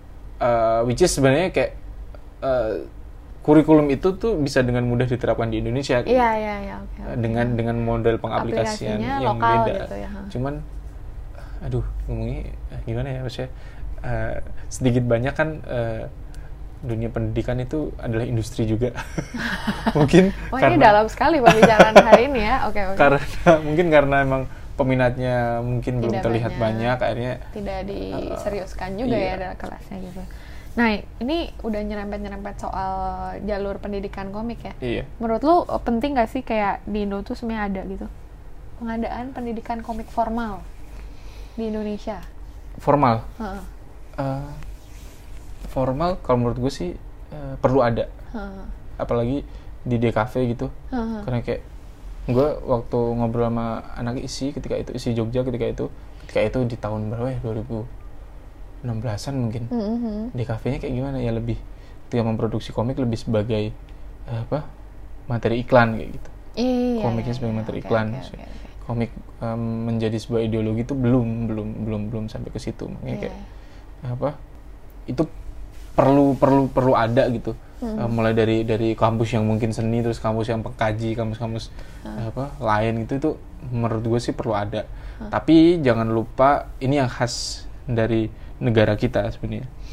Eh, which is sebenarnya kayak eh, kurikulum itu tuh bisa dengan mudah diterapkan di Indonesia. Iya, iya, iya. Oke. Eh, dengan dengan model pengaplikasian Aplikasinya yang lokal beda. gitu ya, ha. Cuman aduh ngomongnya eh, gimana ya maksudnya eh, sedikit banyak kan eh, dunia pendidikan itu adalah industri juga. Mungkin Oh, ini karena dalam sekali pembicaraan hari ini ya. Oke, oke. karena mungkin karena emang peminatnya mungkin belum Tidak terlihat banyak. banyak, akhirnya Tidak diseriuskan juga iya. ya dalam kelasnya gitu. Nah, ini udah nyerempet-nyerempet soal jalur pendidikan komik ya. iya. Menurut lu eh, penting gak sih kayak di Indo tuh sebenarnya ada gitu pengadaan pendidikan komik formal di Indonesia? Formal. Heeh. Eh, formal kalau menurut gue sih eh, perlu ada, Heeh. apalagi di D K V gitu. Heeh. Karena kayak gue waktu ngobrol sama anak I S I ketika itu, I S I Jogja ketika itu, ketika itu di tahun berapa ya, dua ribu enam belasan mungkin. Mhm. D K V-nya kayak gimana ya, lebih ketika memproduksi komik lebih sebagai eh, apa materi iklan kayak gitu. Iya. Komiknya iya, sebagai iya. materi Oke, iklan. oke, oke, oke. Komik em, menjadi sebuah ideologi itu belum belum belum belum sampai ke situ. Makanya Iya. kayak apa itu perlu perlu perlu ada gitu. Hmm. Eh, mulai dari dari kampus yang mungkin seni, terus kampus yang pengkaji, kampus-kampus Hmm. apa lain gitu, itu menurut gue sih perlu ada. Tapi jangan lupa ini yang khas dari negara kita sebenarnya.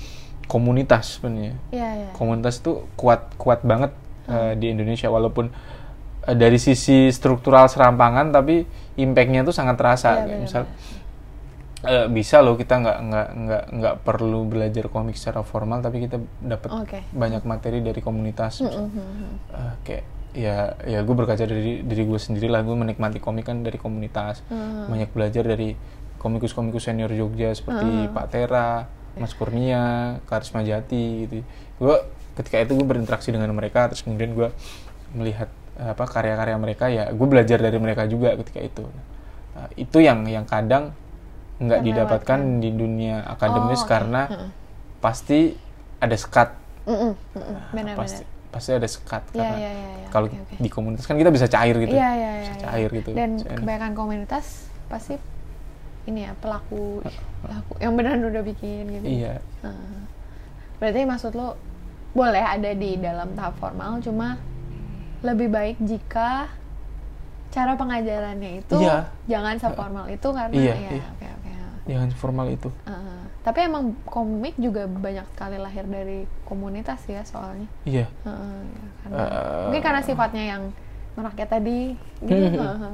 komunitas sebenarnya. Iya, iya. Komunitas itu kuat kuat banget uh, di Indonesia, walaupun uh, dari sisi struktural serampangan, tapi impact-nya tuh sangat terasa. Iya, Kayak bener, misal uh, bisa loh kita nggak nggak nggak nggak perlu belajar komik secara formal, tapi kita dapat Oke. banyak materi dari komunitas. Mm-hmm. Uh, kayak ya ya gue berkaca dari dari gue sendiri lah, gue menikmati komik kan dari komunitas. Mm. Banyak belajar dari komikus-komikus senior Jogja seperti mm. Pak Tera, Mas Kurnia, Karisma Jati gitu. Gue ketika itu gue berinteraksi dengan mereka, terus kemudian gue melihat apa karya-karya mereka, ya gue belajar dari mereka juga ketika itu. Nah, itu yang yang kadang nggak didapatkan di dunia akademis. Oh, okay. Karena uh-uh. pasti ada sekat. Uh-uh. Uh-uh. Benar, pasti benar. pasti ada sekat ya, karena ya, ya, ya. kalau okay, okay. di komunitas kan kita bisa cair gitu. Ya, ya, ya, bisa ya. cair gitu. Dan Saya kebanyakan komunitas pasti ini ya pelaku pelaku yang beneran udah bikin gitu. Iya. Nah, berarti maksud lo boleh ada di dalam tahap formal, cuma lebih baik jika cara pengajarannya itu iya. jangan seformal itu karena iya, ya iya. oke oke. Jangan formal itu. Uh, tapi emang komik juga banyak sekali lahir dari komunitas ya soalnya. Iya. Uh, ya, karena, uh, mungkin karena sifatnya yang merakyat tadi gitu. uh,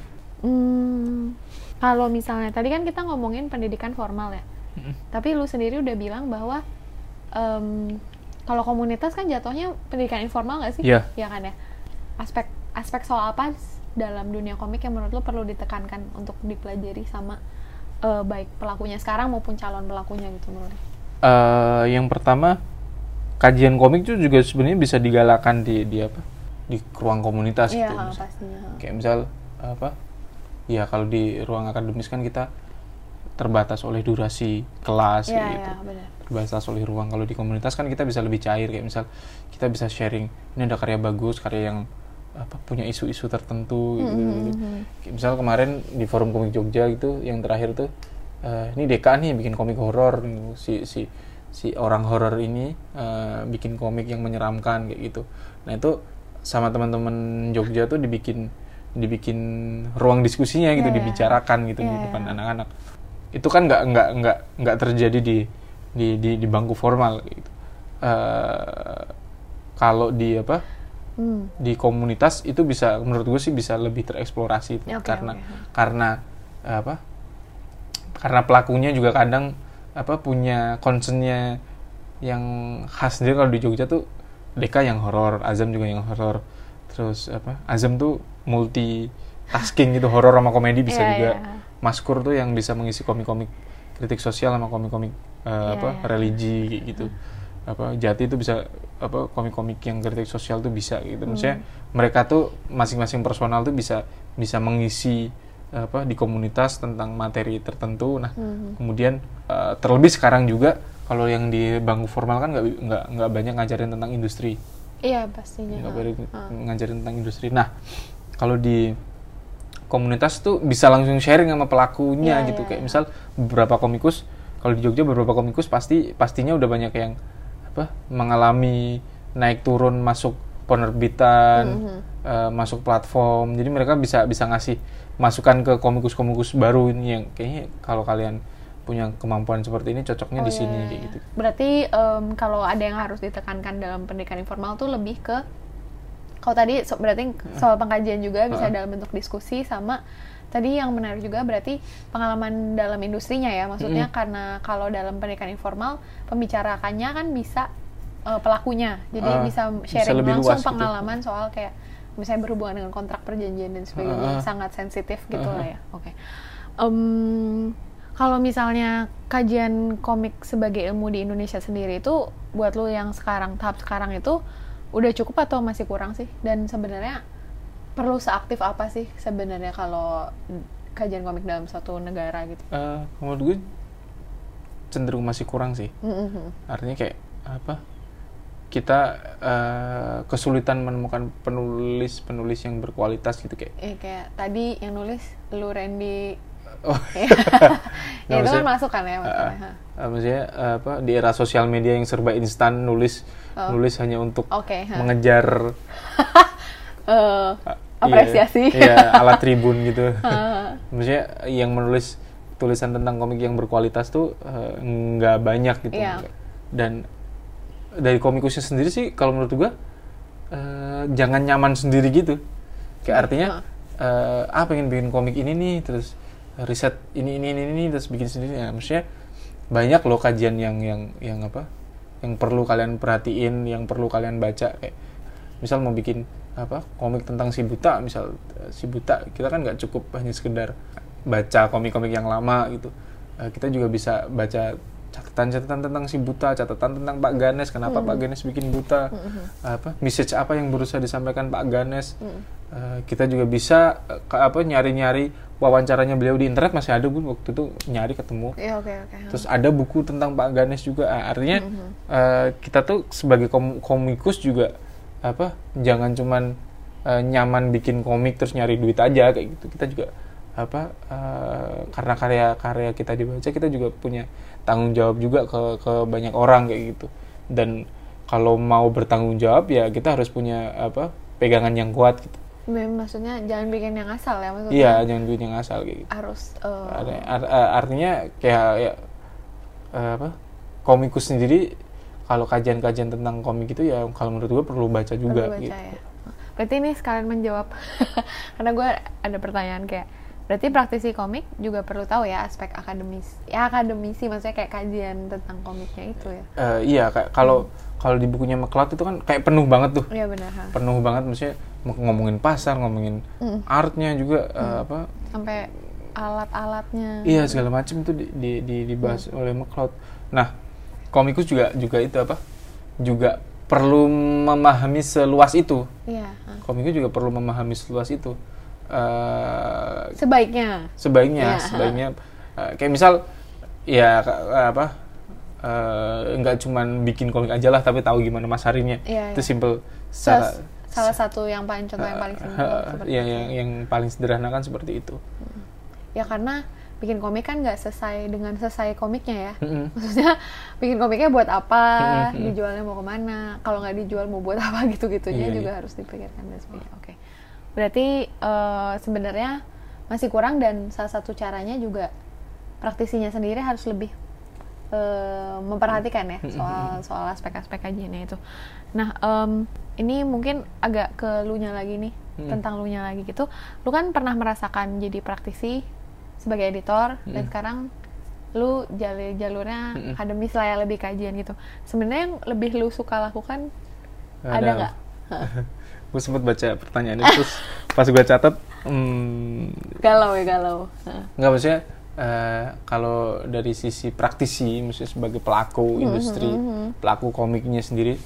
hmm, kalau misalnya tadi kan kita ngomongin pendidikan formal ya, tapi lu sendiri udah bilang bahwa um, kalau komunitas kan jatuhnya pendidikan informal nggak sih? Iya. Ya kan ya. Aspek aspek soal apa dalam dunia komik yang menurut lu perlu ditekankan untuk dipelajari sama uh, baik pelakunya sekarang maupun calon pelakunya gitu menurut lu? Uh, yang pertama, kajian komik itu juga sebenarnya bisa digalakan di di apa? Di ruang komunitas iya, gitu. Iya, pastinya. Kayak misal apa? Ya kalau di ruang akademis kan kita terbatas oleh durasi kelas ya, gitu. Ya, benar. Terbatas oleh ruang. Kalau di komunitas kan kita bisa lebih cair, kayak misal kita bisa sharing, ini ada karya bagus, karya yang apa punya isu-isu tertentu gitu. Mm-hmm. gitu. Kayak misal kemarin di Forum Komik Jogja gitu, yang terakhir tuh uh, ini Deka nih bikin komik horor gitu. si si si orang horor ini uh, bikin komik yang menyeramkan kayak gitu. Nah itu sama teman-teman Jogja tuh dibikin dibikin ruang diskusinya gitu, yeah, dibicarakan gitu yeah, di depan yeah. anak-anak. Itu kan nggak nggak nggak nggak terjadi di di di, di bangku formal gitu. Uh, kalau di apa hmm. di komunitas itu bisa, menurut gue sih bisa lebih tereksplorasi okay, karena okay. karena apa karena pelakunya juga kadang apa punya concernnya yang khas. Dia kalau di Jogja tuh Deka yang horor, Azam juga yang horor. Terus apa? Azam tuh multi tasking gitu, horor sama komedi bisa yeah, juga. Yeah. Maskur tuh yang bisa mengisi komik-komik kritik sosial sama komik-komik uh, yeah, apa yeah. religi gitu. Hmm. Apa Jati tuh bisa apa komik-komik yang kritik sosial tuh bisa gitu. Maksudnya hmm. mereka tuh masing-masing personal tuh bisa bisa mengisi apa di komunitas tentang materi tertentu. Nah, hmm. kemudian uh, terlebih sekarang juga kalau yang di bangku formal kan nggak nggak nggak banyak ngajarin tentang industri. Iya pastinya. Nggak banyak uh. ngajarin tentang industri. Nah, kalau di komunitas tuh bisa langsung sharing sama pelakunya yeah, gitu. Yeah, Kayak yeah. misal beberapa komikus, kalau di Jogja beberapa komikus pasti pastinya udah banyak yang apa mengalami naik turun masuk penerbitan, mm-hmm. uh, masuk platform. Jadi mereka bisa bisa ngasih masukan ke komikus-komikus baru ini yang kayaknya kalau kalian punya kemampuan seperti ini cocoknya oh, di sini iya, kayak gitu. Berarti um, kalau ada yang harus ditekankan dalam pendidikan informal tuh lebih ke kalau tadi so, berarti soal pengkajian juga bisa uh. dalam bentuk diskusi, sama tadi yang menarik juga berarti pengalaman dalam industrinya ya, maksudnya mm-hmm. karena kalau dalam pendidikan informal pembicarakannya kan bisa uh, pelakunya, jadi uh, bisa sharing bisa langsung pengalaman gitu. Soal kayak misalnya berhubungan dengan kontrak perjanjian dan sebagainya, uh, sangat sensitif gitu uh, lah ya. Oke. Okay. Um, Kalau misalnya kajian komik sebagai ilmu di Indonesia sendiri itu buat lo yang sekarang, tahap sekarang itu udah cukup atau masih kurang sih? Dan sebenarnya perlu seaktif apa sih sebenarnya kalau kajian komik dalam suatu negara gitu? Uh, menurut gue cenderung masih kurang sih. Mm-hmm. Artinya kayak apa? Kita uh, kesulitan menemukan penulis-penulis yang berkualitas gitu kayak. Eh, kayak tadi yang nulis lu Randy. Oh. Ya, itu kan masuk kan ya maksudnya. Uh, uh, maksudnya uh, apa di era sosial media yang serba instan, nulis oh. nulis hanya untuk okay, huh. mengejar uh, apresiasi. Iya, iya, ala tribun gitu. Uh. Maksudnya yang menulis tulisan tentang komik yang berkualitas tuh uh, nggak banyak gitu. Yeah. Dan dari komikusnya sendiri sih kalau menurut gue uh, jangan nyaman sendiri gitu. Kayak artinya uh, ah pengen bikin komik ini nih, terus riset ini ini ini, ini terus bikin sendiri. Ya, maksudnya banyak loh kajian yang yang yang apa? Yang perlu kalian perhatiin, yang perlu kalian baca. Kayak misal mau bikin apa? Komik tentang si buta, misal si buta, kita kan nggak cukup hanya sekedar baca komik-komik yang lama gitu. Uh, kita juga bisa baca catatan-catatan tentang si buta, catatan tentang Pak Ganes, kenapa hmm. Pak Ganes bikin buta, hmm. apa message apa yang berusaha disampaikan Pak Ganes. Hmm. Uh, kita juga bisa uh, apa nyari-nyari wawancaranya beliau di internet, masih ada Bun, waktu itu nyari ketemu. Ya, okay, okay. Terus ada buku tentang Pak Ganes juga. Uh, artinya hmm. uh, kita tuh sebagai kom- komikus juga apa jangan cuman uh, nyaman bikin komik terus nyari duit aja kayak gitu. Kita juga apa uh, karena karya-karya kita dibaca, kita juga punya tanggung jawab juga ke ke banyak orang kayak gitu. Dan kalau mau bertanggung jawab ya kita harus punya apa pegangan yang kuat gitu. Maksudnya jangan bikin yang asal ya maksudnya. Iya, jangan bikin yang asal kayak gitu. Harus uh... Art, art, artinya kayak ya, uh, apa komikus sendiri kalau kajian-kajian tentang komik itu ya kalau menurut gue perlu baca juga perlu baca, gitu. Ya. Berarti ini sekalian menjawab karena gue ada pertanyaan kayak berarti praktisi komik juga perlu tahu ya aspek akademis. Ya akademisi maksudnya kayak kajian tentang komiknya itu ya. Uh, iya kayak kalau hmm. kalau di bukunya McCloud itu kan kayak penuh banget tuh. Iya benar. Ha. Penuh banget maksudnya ngomongin pasar, ngomongin hmm. artnya juga hmm. uh, apa sampai alat-alatnya. Iya segala macam itu di, di, di dibahas hmm. oleh McCloud. Nah, komikus juga juga itu apa? Juga perlu memahami seluas itu. Iya. Komikus juga perlu memahami seluas itu. Uh, sebaiknya sebaiknya ya, sebaiknya uh, kayak misal ya uh, apa nggak uh, cuman bikin komik aja lah tapi tahu gimana masarinnya ya, itu ya. Simple secara, salah satu yang paling contoh uh, yang paling simpel uh, yang, yang yang paling sederhana kan seperti itu. Ya karena bikin komik kan nggak selesai dengan selesai komiknya ya. Mm-hmm. Maksudnya bikin komiknya buat apa, mm-hmm. dijualnya mau kemana, kalau nggak dijual mau buat apa gitu-gitunya yeah, juga yeah. harus dipikirkan dan sebagainya. Oke. Okay. Berarti uh, sebenarnya masih kurang dan salah satu caranya juga praktisinya sendiri harus lebih uh, memperhatikan ya soal soal aspek-aspek kajiannya itu. Nah um, ini mungkin agak ke lunya lagi nih hmm. tentang lunya lagi gitu. Lu kan pernah merasakan jadi praktisi sebagai editor hmm. dan sekarang lu jalur jalurnya hmm. akademis lah ya lebih kajian gitu. Sebenarnya yang lebih lu suka lakukan ada nggak? Gue sempet baca pertanyaan itu terus pas gue catat hmm, galau ya galau nggak maksudnya uh, kalau dari sisi praktisi maksudnya sebagai pelaku industri mm-hmm. pelaku komiknya sendiri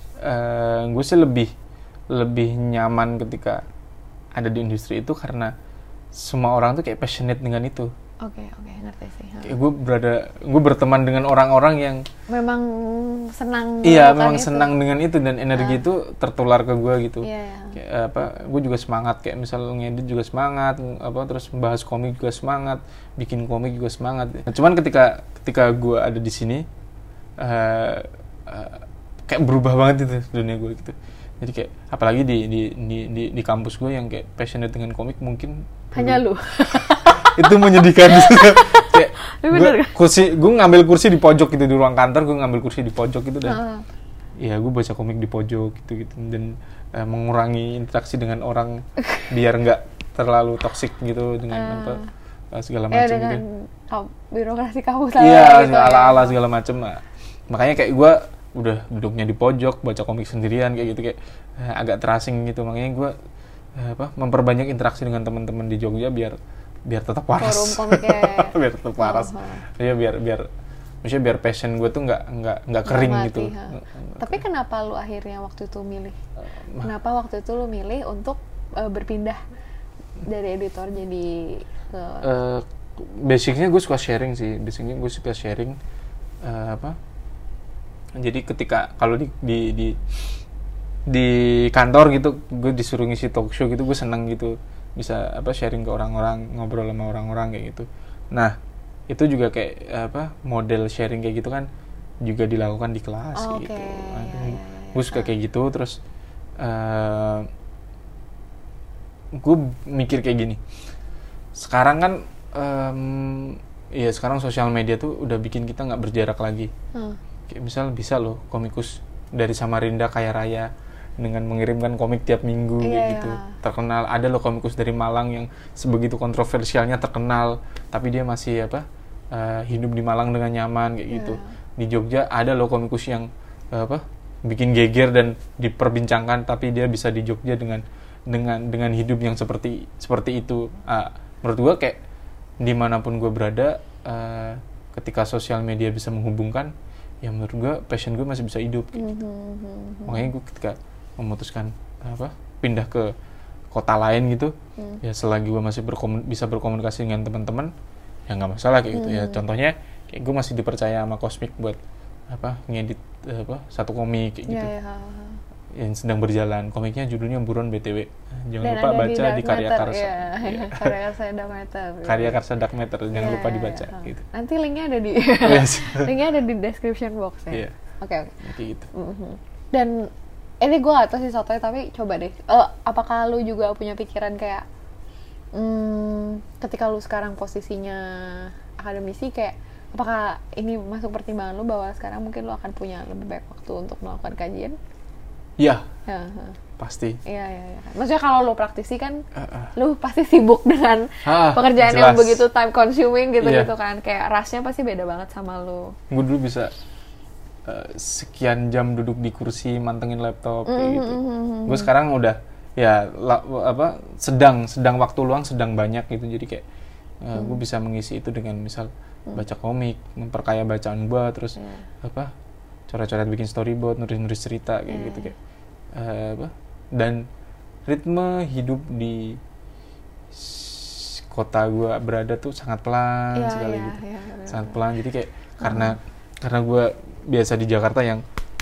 uh, gue sih lebih lebih nyaman ketika ada di industri itu karena semua orang tuh kayak passionate dengan itu. Oke okay, oke okay, ngerti sih. Kayak gue berada, gue berteman dengan orang-orang yang memang senang. Iya, memang itu. senang dengan itu dan energi uh. itu tertular ke gue gitu. Yeah, yeah. Kayak apa? Gue juga semangat kayak misal ngedit juga semangat, apa terus membahas komik juga semangat, bikin komik juga semangat. Nah, cuman ketika ketika gue ada di sini, uh, uh, kayak berubah banget itu dunia gue gitu. Jadi kayak apalagi di di di di, di kampus gue yang kayak passionate dengan komik mungkin hanya lu. Itu menyedihkan. Kayak gue kursi gue ngambil kursi di pojok gitu di ruang kantor, gue ngambil kursi di pojok gitu dan uh. ya gue baca komik di pojok gitu gitu dan uh, mengurangi interaksi dengan orang biar nggak terlalu toksik gitu dengan uh. apa uh, segala macam ya, gitu. Ka- birokrasi kamu iya gitu, ala-ala ya. segala macam. Nah, makanya kayak gue udah duduknya di pojok baca komik sendirian kayak gitu kayak uh, agak terasing gitu. Makanya gue uh, apa memperbanyak interaksi dengan teman-teman di Jogja biar biar tetap waras. Forum komiknya. biar tetap waras. Oh, oh. Ya biar biar maksudnya biar passion gue tuh nggak nggak nggak kering mati, gitu. Ha. Tapi kenapa lu akhirnya waktu itu milih? Uh, kenapa waktu itu lu milih untuk uh, berpindah dari editor jadi ke uh, basicnya gue suka sharing sih. Basicnya gue suka sharing uh, apa? Jadi ketika kalau di di di di kantor gitu gue disuruh ngisi talk show gitu gue seneng gitu. Bisa apa sharing ke orang-orang, ngobrol sama orang-orang kayak gitu. Nah, itu juga kayak apa model sharing kayak gitu kan juga dilakukan di kelas oh, gitu. Okay. Nah, ya, ya, ya. Gue suka kayak gitu terus uh, gue mikir kayak gini. Sekarang kan um, ya sekarang sosial media tuh udah bikin kita nggak berjarak lagi. Hmm. Kayak misal bisa loh komikus dari Samarinda kaya raya dengan mengirimkan komik tiap minggu Iya, kayak gitu. iya. Terkenal. Ada loh komikus dari Malang yang sebegitu kontroversialnya terkenal, tapi dia masih apa? Uh, hidup di Malang dengan nyaman kayak Iya. gitu. Di Jogja ada loh komikus yang uh, apa? bikin geger dan diperbincangkan, tapi dia bisa di Jogja dengan dengan dengan hidup yang seperti seperti itu. Uh, menurut gua kayak dimanapun gua berada, uh, ketika sosial media bisa menghubungkan, ya menurut gua passion gua masih bisa hidup kayak gitu. Mhm. Makanya gua ketika memutuskan apa pindah ke kota lain gitu, Hmm. ya selagi gua masih berkomun- bisa berkomunikasi dengan teman-teman, ya nggak masalah kayak gitu. Ya contohnya kayak gua masih dipercaya sama Cosmic buat apa ngedit eh, apa satu komik kayak gitu. Iya, iya. Yang sedang berjalan. Komiknya judulnya Buron B T W. Jangan Dan lupa ada baca Dark di Karya Matter, Karsa. iya. Iya. Karya Karsa Dark Matter. Karya Karsa Dark Matter, jangan Iya, lupa iya, dibaca iya. gitu. Nanti linknya ada di Yes. linknya ada di description box ya. Iya. Oke, oke. Kayak gitu. Mhm. Dan ini gue gak tau sih sotoy, tapi coba deh. Eh, apakah lu juga punya pikiran kayak, hmm, ketika lu sekarang posisinya akademisi, kayak apakah ini masuk pertimbangan lu bahwa sekarang mungkin lu akan punya lebih banyak waktu untuk melakukan kajian? Iya, Ya, ha. pasti. Iya, iya, iya. Maksudnya kalau lu praktisi kan, Uh, uh. lu pasti sibuk dengan Ah, pekerjaan yang jelas. begitu time consuming gitu-gitu Iya. kan. Kayak rasnya pasti beda banget sama lu. Gue dulu bisa uh, sekian jam duduk di kursi mantengin laptop kayak gitu. Gue sekarang udah ya la- apa sedang sedang waktu luang sedang banyak gitu. Jadi kayak uh, gue bisa mengisi itu dengan misal baca komik, memperkaya bacaan gue, terus Iya. apa coret-coret bikin storyboard, nulis-nulis cerita kayak Iya, gitu iya. kayak uh, apa dan ritme hidup di s- kota gue berada tuh sangat pelan Iya, sekali iya, gitu, iya, benar. sangat pelan. Jadi kayak karena karena gue biasa di Jakarta yang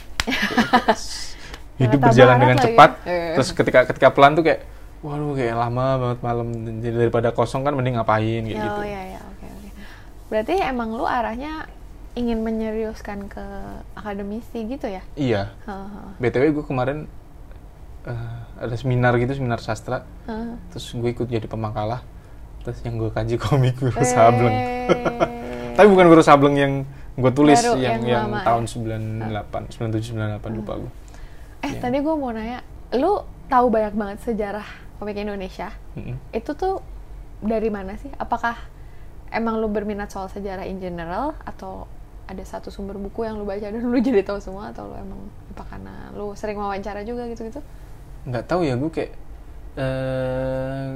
hidup Jakarta berjalan Barat dengan lagi. cepat, Iya. terus ketika ketika pelan tuh kayak waduh kayak lama banget malam. Jadi daripada kosong kan mending ngapain kayak Oh gitu. iya, iya, oke, oke. Berarti emang lu arahnya ingin menyeriuskan ke akademisi gitu ya? Iya. Heeh. B T W gue kemarin eh, ada seminar gitu, seminar sastra. Heeh. Terus gue ikut jadi pemakalah. Terus yang gue kaji komik Guru Sableng. Wey. Tapi bukan Guru Sableng yang gue tulis, Baru, yang yang yang, lama tahun ya? sembilan puluh delapan, sembilan puluh tujuh, sembilan puluh delapan lupa gue. Eh, Iya. tadi gue mau nanya, lu tahu banyak banget sejarah komik Indonesia. Mm-mm. Itu tuh dari mana sih? Apakah emang lu berminat soal sejarah in general, atau ada satu sumber buku yang lu baca dan lu jadi tahu semua, atau lu emang apa karena lu sering wawancara juga gitu-gitu? Nggak tahu ya, gue kayak eh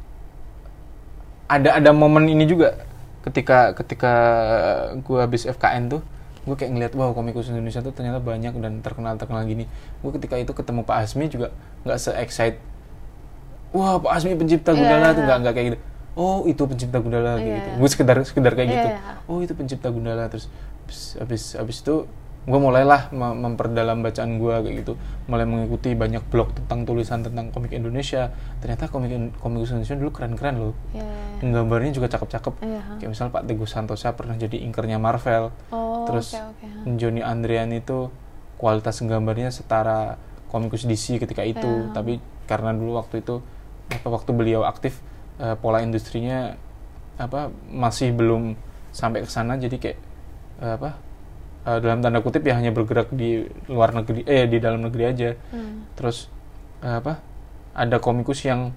ada ada momen ini juga ketika ketika gue habis F K N tuh, gue kayak ngeliat wow komikus Indonesia tuh ternyata banyak dan terkenal terkenal gini. Gue ketika itu ketemu Pak Hasmi juga nggak se-excite wah Pak Hasmi pencipta Gundala Iya. tuh, nggak nggak kayak gitu. Oh itu pencipta Gundala kayak Iya. gitu. Gue sekedar sekedar kayak Iya, gitu. iya. Oh itu pencipta Gundala. Terus habis habis, habis itu gue mulailah mem- memperdalam bacaan gue kayak gitu, mulai mengikuti banyak blog tentang tulisan tentang komik Indonesia. Ternyata komik komik Indonesia dulu keren-keren loh. Ya. Gambarnya juga cakep-cakep. Iya. Kayak misal Pak Teguh Santosa pernah jadi inkernya Marvel. Oh, Terus oke, oke. Johnny Andrean itu kualitas gambarnya setara komikus D C ketika itu. Iya. Tapi karena dulu waktu itu apa waktu beliau aktif eh, pola industrinya apa masih belum sampai ke sana, jadi kayak eh, apa eh, dalam tanda kutip ya hanya bergerak di luar negeri eh di dalam negeri aja. Hmm. Terus eh, apa ada komikus yang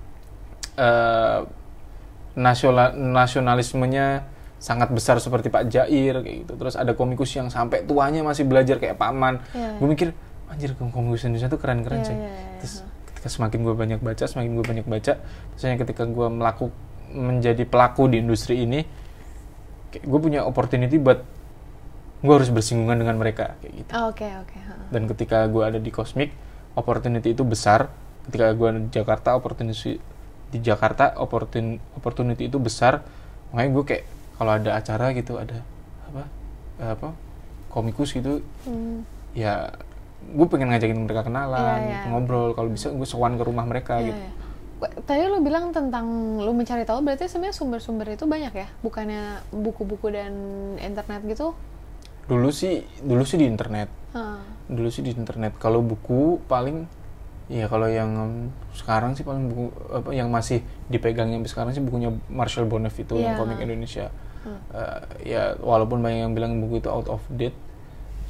eh, nasional nasionalismenya sangat besar seperti Pak Jair kayak gitu. Terus ada komikus yang sampai tuanya masih belajar kayak Paman. Iya. Gue mikir anjir komikus Indonesia tuh keren-keren Iya, sih. iya, iya. Terus ketika semakin gue banyak baca, semakin gue banyak baca, terusnya ketika gue melaku menjadi pelaku di industri ini, kayak gue punya opportunity buat gue harus bersinggungan dengan mereka kayak gitu. Oh, oke, oke. Ha. Dan ketika gue ada di Cosmic, opportunity itu besar. Ketika gue ada di Jakarta, opportunity di Jakarta, opportun, opportunity itu besar. Makanya gue kayak kalau ada acara gitu, ada apa, apa, komikus gitu, Hmm. ya gue pengen ngajakin mereka kenalan, Iya, iya. ngobrol. Kalau bisa gue sewan ke rumah mereka Iya, gitu. iya. Wah, tadi lu bilang tentang lu mencari tahu, berarti sebenarnya sumber-sumber itu banyak ya? Bukannya buku-buku dan internet gitu? Dulu sih, dulu sih di internet. Ha. Dulu sih di internet. Kalau buku paling, ya kalau yang um, sekarang sih paling buku apa yang masih dipegang sampai sekarang sih bukunya Marshall Bonef itu yang Iya. komik Indonesia. Hmm. Eh, ya walaupun banyak yang bilang buku itu out of date,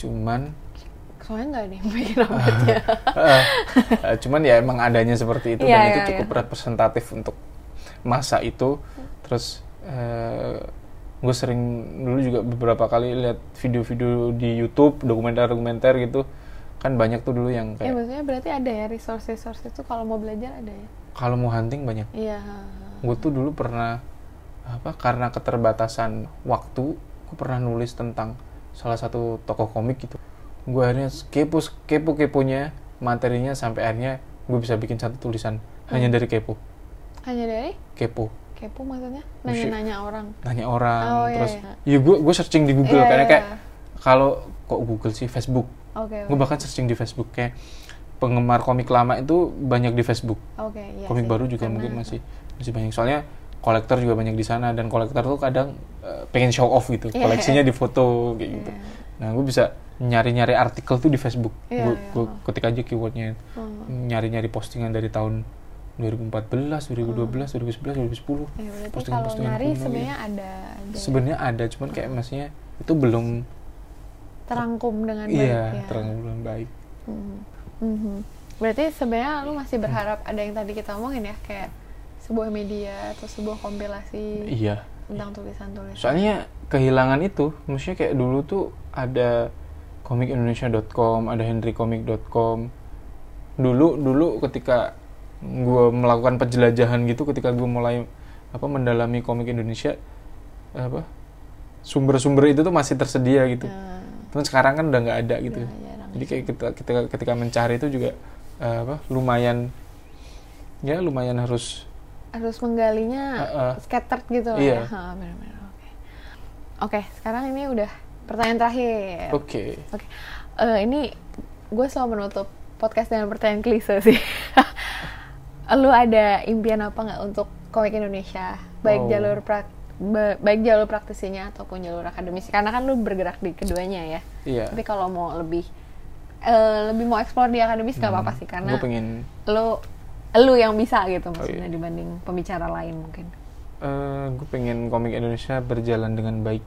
Cuman soalnya nggak ada yang bikin rambutnya. uh, uh, cuman ya emang adanya seperti itu, Iya, dan iya, itu cukup iya. representatif untuk masa itu. Terus uh, gue sering dulu juga beberapa kali lihat video-video di YouTube, dokumenter-dokumenter gitu kan, banyak tuh dulu yang Ya kayak maksudnya berarti ada ya resource-resource itu kalau mau belajar ada ya? kalau mau hunting banyak. Iya. Gue tuh dulu pernah apa karena keterbatasan waktu, gue pernah nulis tentang salah satu tokoh komik gitu. Gue akhirnya kepo kepo keponya materinya sampai akhirnya gue bisa bikin satu tulisan hmm. hanya dari kepo. Hanya dari Kepo. kepo maksudnya nanya-nanya orang. Nanya orang. Oh, iya, terus iya. ya gue gue searching di Google Iya, karena iya. kayak kalau kok Google sih, Facebook. Oke. Gue bahkan searching di Facebook kayak penggemar komik lama itu banyak di Facebook. Oke, iya Komik sih. baru juga Karena- mungkin masih masih banyak, soalnya kolektor juga banyak di sana, dan kolektor tuh kadang uh, pengen show off gitu, Iya. koleksinya di foto kayak gitu. Iya. Nah, gue bisa nyari-nyari artikel tuh di Facebook. Iya, Gue iya. gue ketik aja keywordnya, Hmm. nyari-nyari postingan dari tahun dua ribu empat belas, dua ribu dua belas, dua ribu sebelas, dua ribu sepuluh. Ya, berarti kalau Postingan-postingan nyari kuno sebenarnya gitu. ada aja. Sebenarnya ada, cuman kayak maksudnya itu belum terangkum dengan baik iya ya. terang belum baik. Mhm. Mhm. Berarti sebenarnya lu masih berharap ada yang tadi kita omongin ya, kayak sebuah media atau sebuah kompilasi Iya. tentang tulisan-tulisan. Soalnya kehilangan itu, maksudnya kayak dulu tuh ada komik indonesia dot com, ada henry comic dot com. Dulu dulu ketika gue melakukan penjelajahan gitu, ketika gue mulai apa mendalami komik Indonesia, apa sumber-sumber itu tuh masih tersedia gitu. Nah, Cuman sekarang kan udah nggak ada gitu. udah jarang. Jadi kayak kita ketika ketika mencari itu juga eh, apa lumayan ya lumayan harus harus menggalinya Uh, uh. scattered gitu lah Iya. ya. Ha, benar-benar. Oke. Oke, sekarang ini udah pertanyaan terakhir. oke. Oke. Eh, ini gue selalu menutup podcast dengan pertanyaan klise sih. Lu ada impian apa nggak untuk komik Indonesia? Baik Wow. jalur prak ba- baik jalur praktisinya ataupun jalur akademisi. Karena kan lu bergerak di keduanya ya. Iya. Tapi kalau mau lebih eh, lebih mau explore di akademis nggak apa-apa sih, karena Gue pengen lu lu yang bisa gitu maksudnya iya. dibanding pembicara lain mungkin. eh gue pengen komik Indonesia berjalan dengan baik.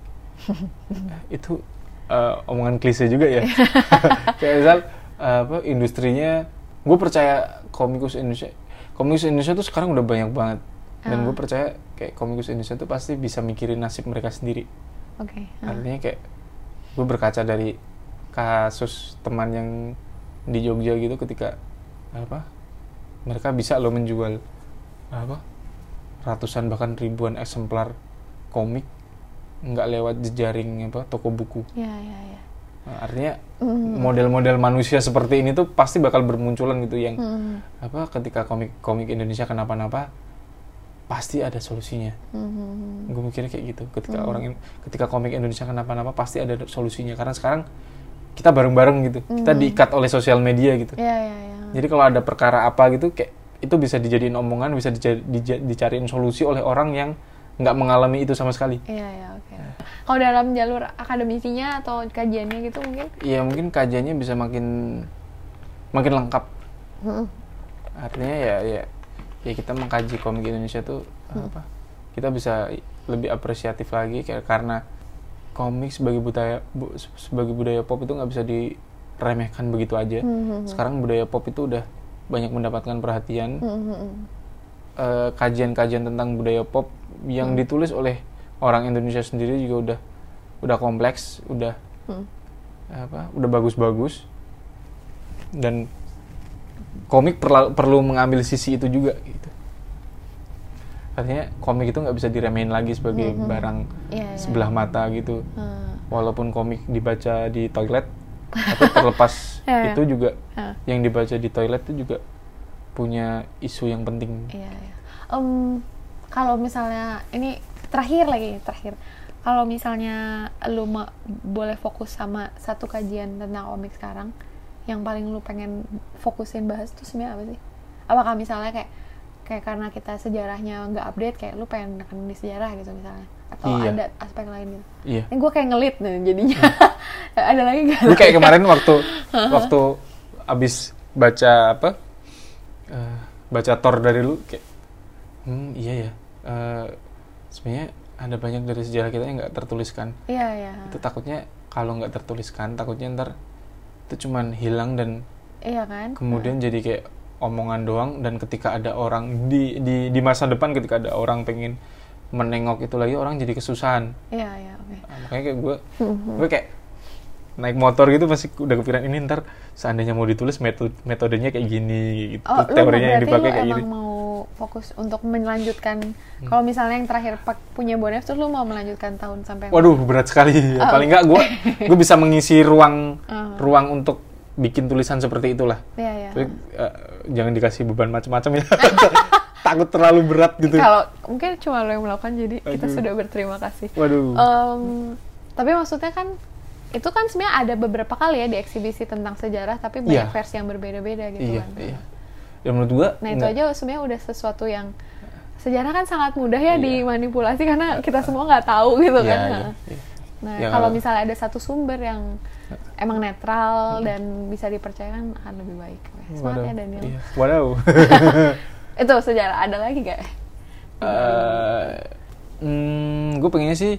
Itu eh, omongan klise juga ya. Kayak misal eh, apa industrinya, gue percaya komikus Indonesia, komikus Indonesia tuh sekarang udah banyak banget, dan Ah. gue percaya kayak komikus Indonesia tuh pasti bisa mikirin nasib mereka sendiri. Oke. ah. Artinya kayak gue berkaca dari kasus teman yang di Jogja gitu, ketika apa mereka bisa lo menjual apa ratusan bahkan ribuan eksemplar komik nggak lewat jejaring apa toko buku. Ya, ya, ya. Nah, artinya Mm. model-model manusia seperti ini tuh pasti bakal bermunculan gitu, yang Mm. apa ketika komik komik Indonesia kenapa-napa pasti ada solusinya. Mm. Gue mikirnya kayak gitu, ketika Hmm. orang in- ketika komik Indonesia kenapa-napa pasti ada solusinya, karena sekarang kita bareng-bareng gitu, kita Hmm. diikat oleh sosial media gitu. Ya, ya, ya. Jadi kalau ada perkara apa gitu, kayak itu bisa dijadiin omongan, bisa dija- dija- dicariin solusi oleh orang yang nggak mengalami itu sama sekali. Iya, ya, oke. Kalau dalam jalur akademisinya atau kajiannya gitu mungkin? Ya mungkin kajiannya bisa makin makin lengkap. Mm. Artinya ya ya ya kita mengkaji komik Indonesia tuh apa? Kita bisa lebih apresiatif lagi, kayak karena komik sebagai budaya bu, sebagai budaya pop itu nggak bisa diremehkan begitu aja. Hmm. Sekarang budaya pop itu udah banyak mendapatkan perhatian. Hmm. Eh, kajian-kajian tentang budaya pop yang ditulis oleh orang Indonesia sendiri juga udah udah kompleks, udah Hmm. apa? Udah bagus-bagus. Dan komik perla- perlu mengambil sisi itu juga gitu. Artinya komik itu nggak bisa diremehin lagi sebagai Mhm. barang Iya, iya. sebelah mata gitu. Hmm. Walaupun komik dibaca di toilet, tapi terlepas Iya. itu juga Ah. yang dibaca di toilet itu juga punya isu yang penting. Iya, iya. Em, kalau misalnya ini terakhir lagi, terakhir. Kalau misalnya lu ma- boleh fokus sama satu kajian tentang komik sekarang, yang paling lu pengen fokusin bahas itu sebenarnya apa sih? Apakah misalnya kayak kayak karena kita sejarahnya nggak update, kayak lu pengen neken di sejarah gitu misalnya, atau Iya. ada aspek lain gitu? Iya. Ini gue kayak ngelit nih jadinya. Ada lagi nggak? Gue kayak kemarin waktu waktu abis baca apa eh, baca Thor dari lu kayak hmm iya ya, Eh, sebenarnya ada banyak dari sejarah kita yang nggak tertuliskan. Iya, iya. Itu takutnya kalau nggak tertuliskan, takutnya ntar itu cuman hilang dan Iya kan? kemudian jadi kayak omongan doang, dan ketika ada orang di di di masa depan, ketika ada orang pengen menengok itu lagi, orang jadi kesusahan. Iya, iya, oke. Nah, makanya kayak gue gue kayak naik motor gitu masih udah kepikiran ini ntar seandainya mau ditulis metode metodenya kayak gini gitu, Oh, teorinya yang dipakai kayak lu gini. emang mau fokus untuk melanjutkan hmm. kalau misalnya yang terakhir pak punya Bonef tuh lu mau melanjutkan tahun sampai yang Waduh, berat sekali. Oh, paling nggak gue gue bisa mengisi ruang uh. ruang untuk bikin tulisan seperti itulah. Iya, iya. Tapi uh, jangan dikasih beban macam-macam ya. Takut terlalu berat gitu. Kalau mungkin cuma lo yang melakukan, jadi Aduh. kita sudah berterima kasih. Waduh. Um, tapi maksudnya kan itu kan sebenarnya ada beberapa kali ya di eksibisi tentang sejarah, tapi banyak yeah. versi yang berbeda-beda gitu iya, kan. Iya. Ya menurut gua. Nah itu enggak. aja sebenarnya udah sesuatu yang sejarah kan sangat mudah ya iya. dimanipulasi karena kita semua nggak tahu gitu iya, kan. Iya, iya. Nah ya, kalau misalnya ada satu sumber yang emang netral hmm. dan bisa dipercayakan akan lebih baik. Semangat ya Daniel. Iya. Waduh. Itu sejarah ada lagi gak? Uh, hmm, gue pengennya sih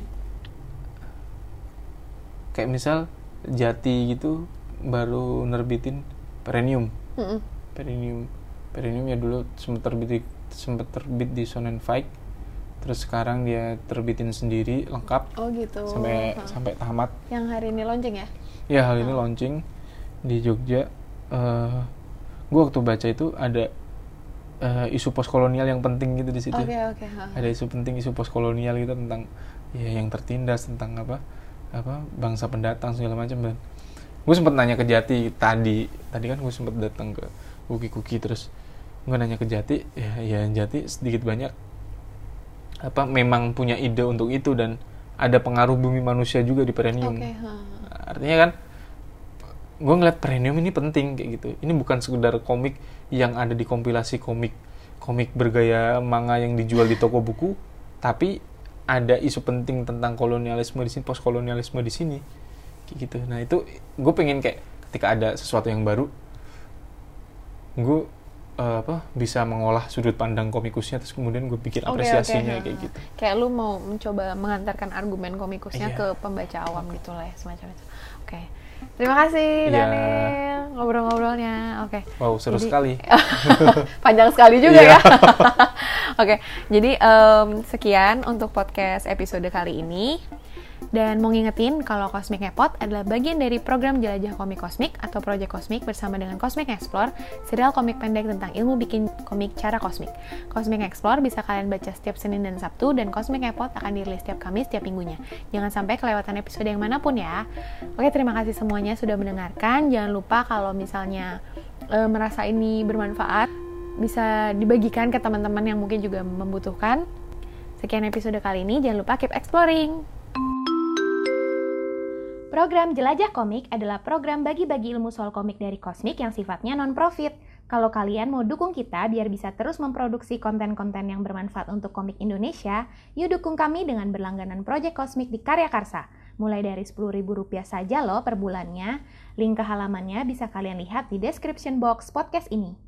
kayak misal Jati gitu baru nerbitin Perineum. Mm-hmm. Perineum. Perineum ya dulu sempat terbit di, sempat terbit di Shonen Fight. Terus sekarang dia terbitin sendiri lengkap. Oh gitu. Sampai huh. sampai tamat. Yang hari ini launching ya? Ya, hari oh. ini launching di Jogja. Uh, gue waktu baca itu ada uh, isu postkolonial yang penting gitu di situ. Oke, okay, oke. Okay. Huh. Ada isu penting, isu postkolonial gitu tentang ya yang tertindas, tentang apa? apa bangsa pendatang segala macam. Dan gue sempat nanya ke Jati tadi tadi kan gue sempat datang ke Kuki Kuki, terus gue nanya ke Jati, ya ya Jati sedikit banyak apa memang punya ide untuk itu, dan ada pengaruh bumi manusia juga di Perineum. Okay, huh. Artinya kan gue ngeliat Perineum ini penting kayak gitu. Ini bukan sekedar komik yang ada di kompilasi komik komik bergaya manga yang dijual di toko buku, tapi ada isu penting tentang kolonialisme di sini, postkolonialisme di sini, kayak gitu. Nah itu gue pengen kayak ketika ada sesuatu yang baru, gue uh, apa bisa mengolah sudut pandang komikusnya, terus kemudian gue bikin apresiasinya okay, okay. kayak gitu. Kayak lu mau mencoba mengantarkan argumen komikusnya yeah. ke pembaca awam gitu lah ya, semacam itu. Oke. Okay. Terima kasih yeah. Daniel ngobrol-ngobrolnya. Oke. Okay. Wow, seru jadi, sekali. Panjang sekali juga yeah. ya. Oke, okay, jadi um, sekian untuk podcast episode kali ini. Dan mau ngingetin kalau Cosmic Ngepot adalah bagian dari program Jelajah Komik Kosmik atau Project Kosmik bersama dengan Cosmic Explore, serial komik pendek tentang ilmu bikin komik cara kosmik. Cosmic Explore bisa kalian baca setiap Senin dan Sabtu, dan Cosmic Ngepot akan dirilis setiap Kamis setiap minggunya. Jangan sampai kelewatan episode yang manapun ya. Oke, terima kasih semuanya sudah mendengarkan. Jangan lupa kalau misalnya e, merasa ini bermanfaat, bisa dibagikan ke teman-teman yang mungkin juga membutuhkan. Sekian episode kali ini, jangan lupa keep exploring. Program Jelajah Komik adalah program bagi-bagi ilmu soal komik dari Kosmik yang sifatnya non-profit. Kalau kalian mau dukung kita biar bisa terus memproduksi konten-konten yang bermanfaat untuk komik Indonesia, yuk dukung kami dengan berlangganan Project Kosmik di Karya Karsa. Mulai dari sepuluh ribu rupiah saja loh per bulannya. Link ke halamannya bisa kalian lihat di description box podcast ini.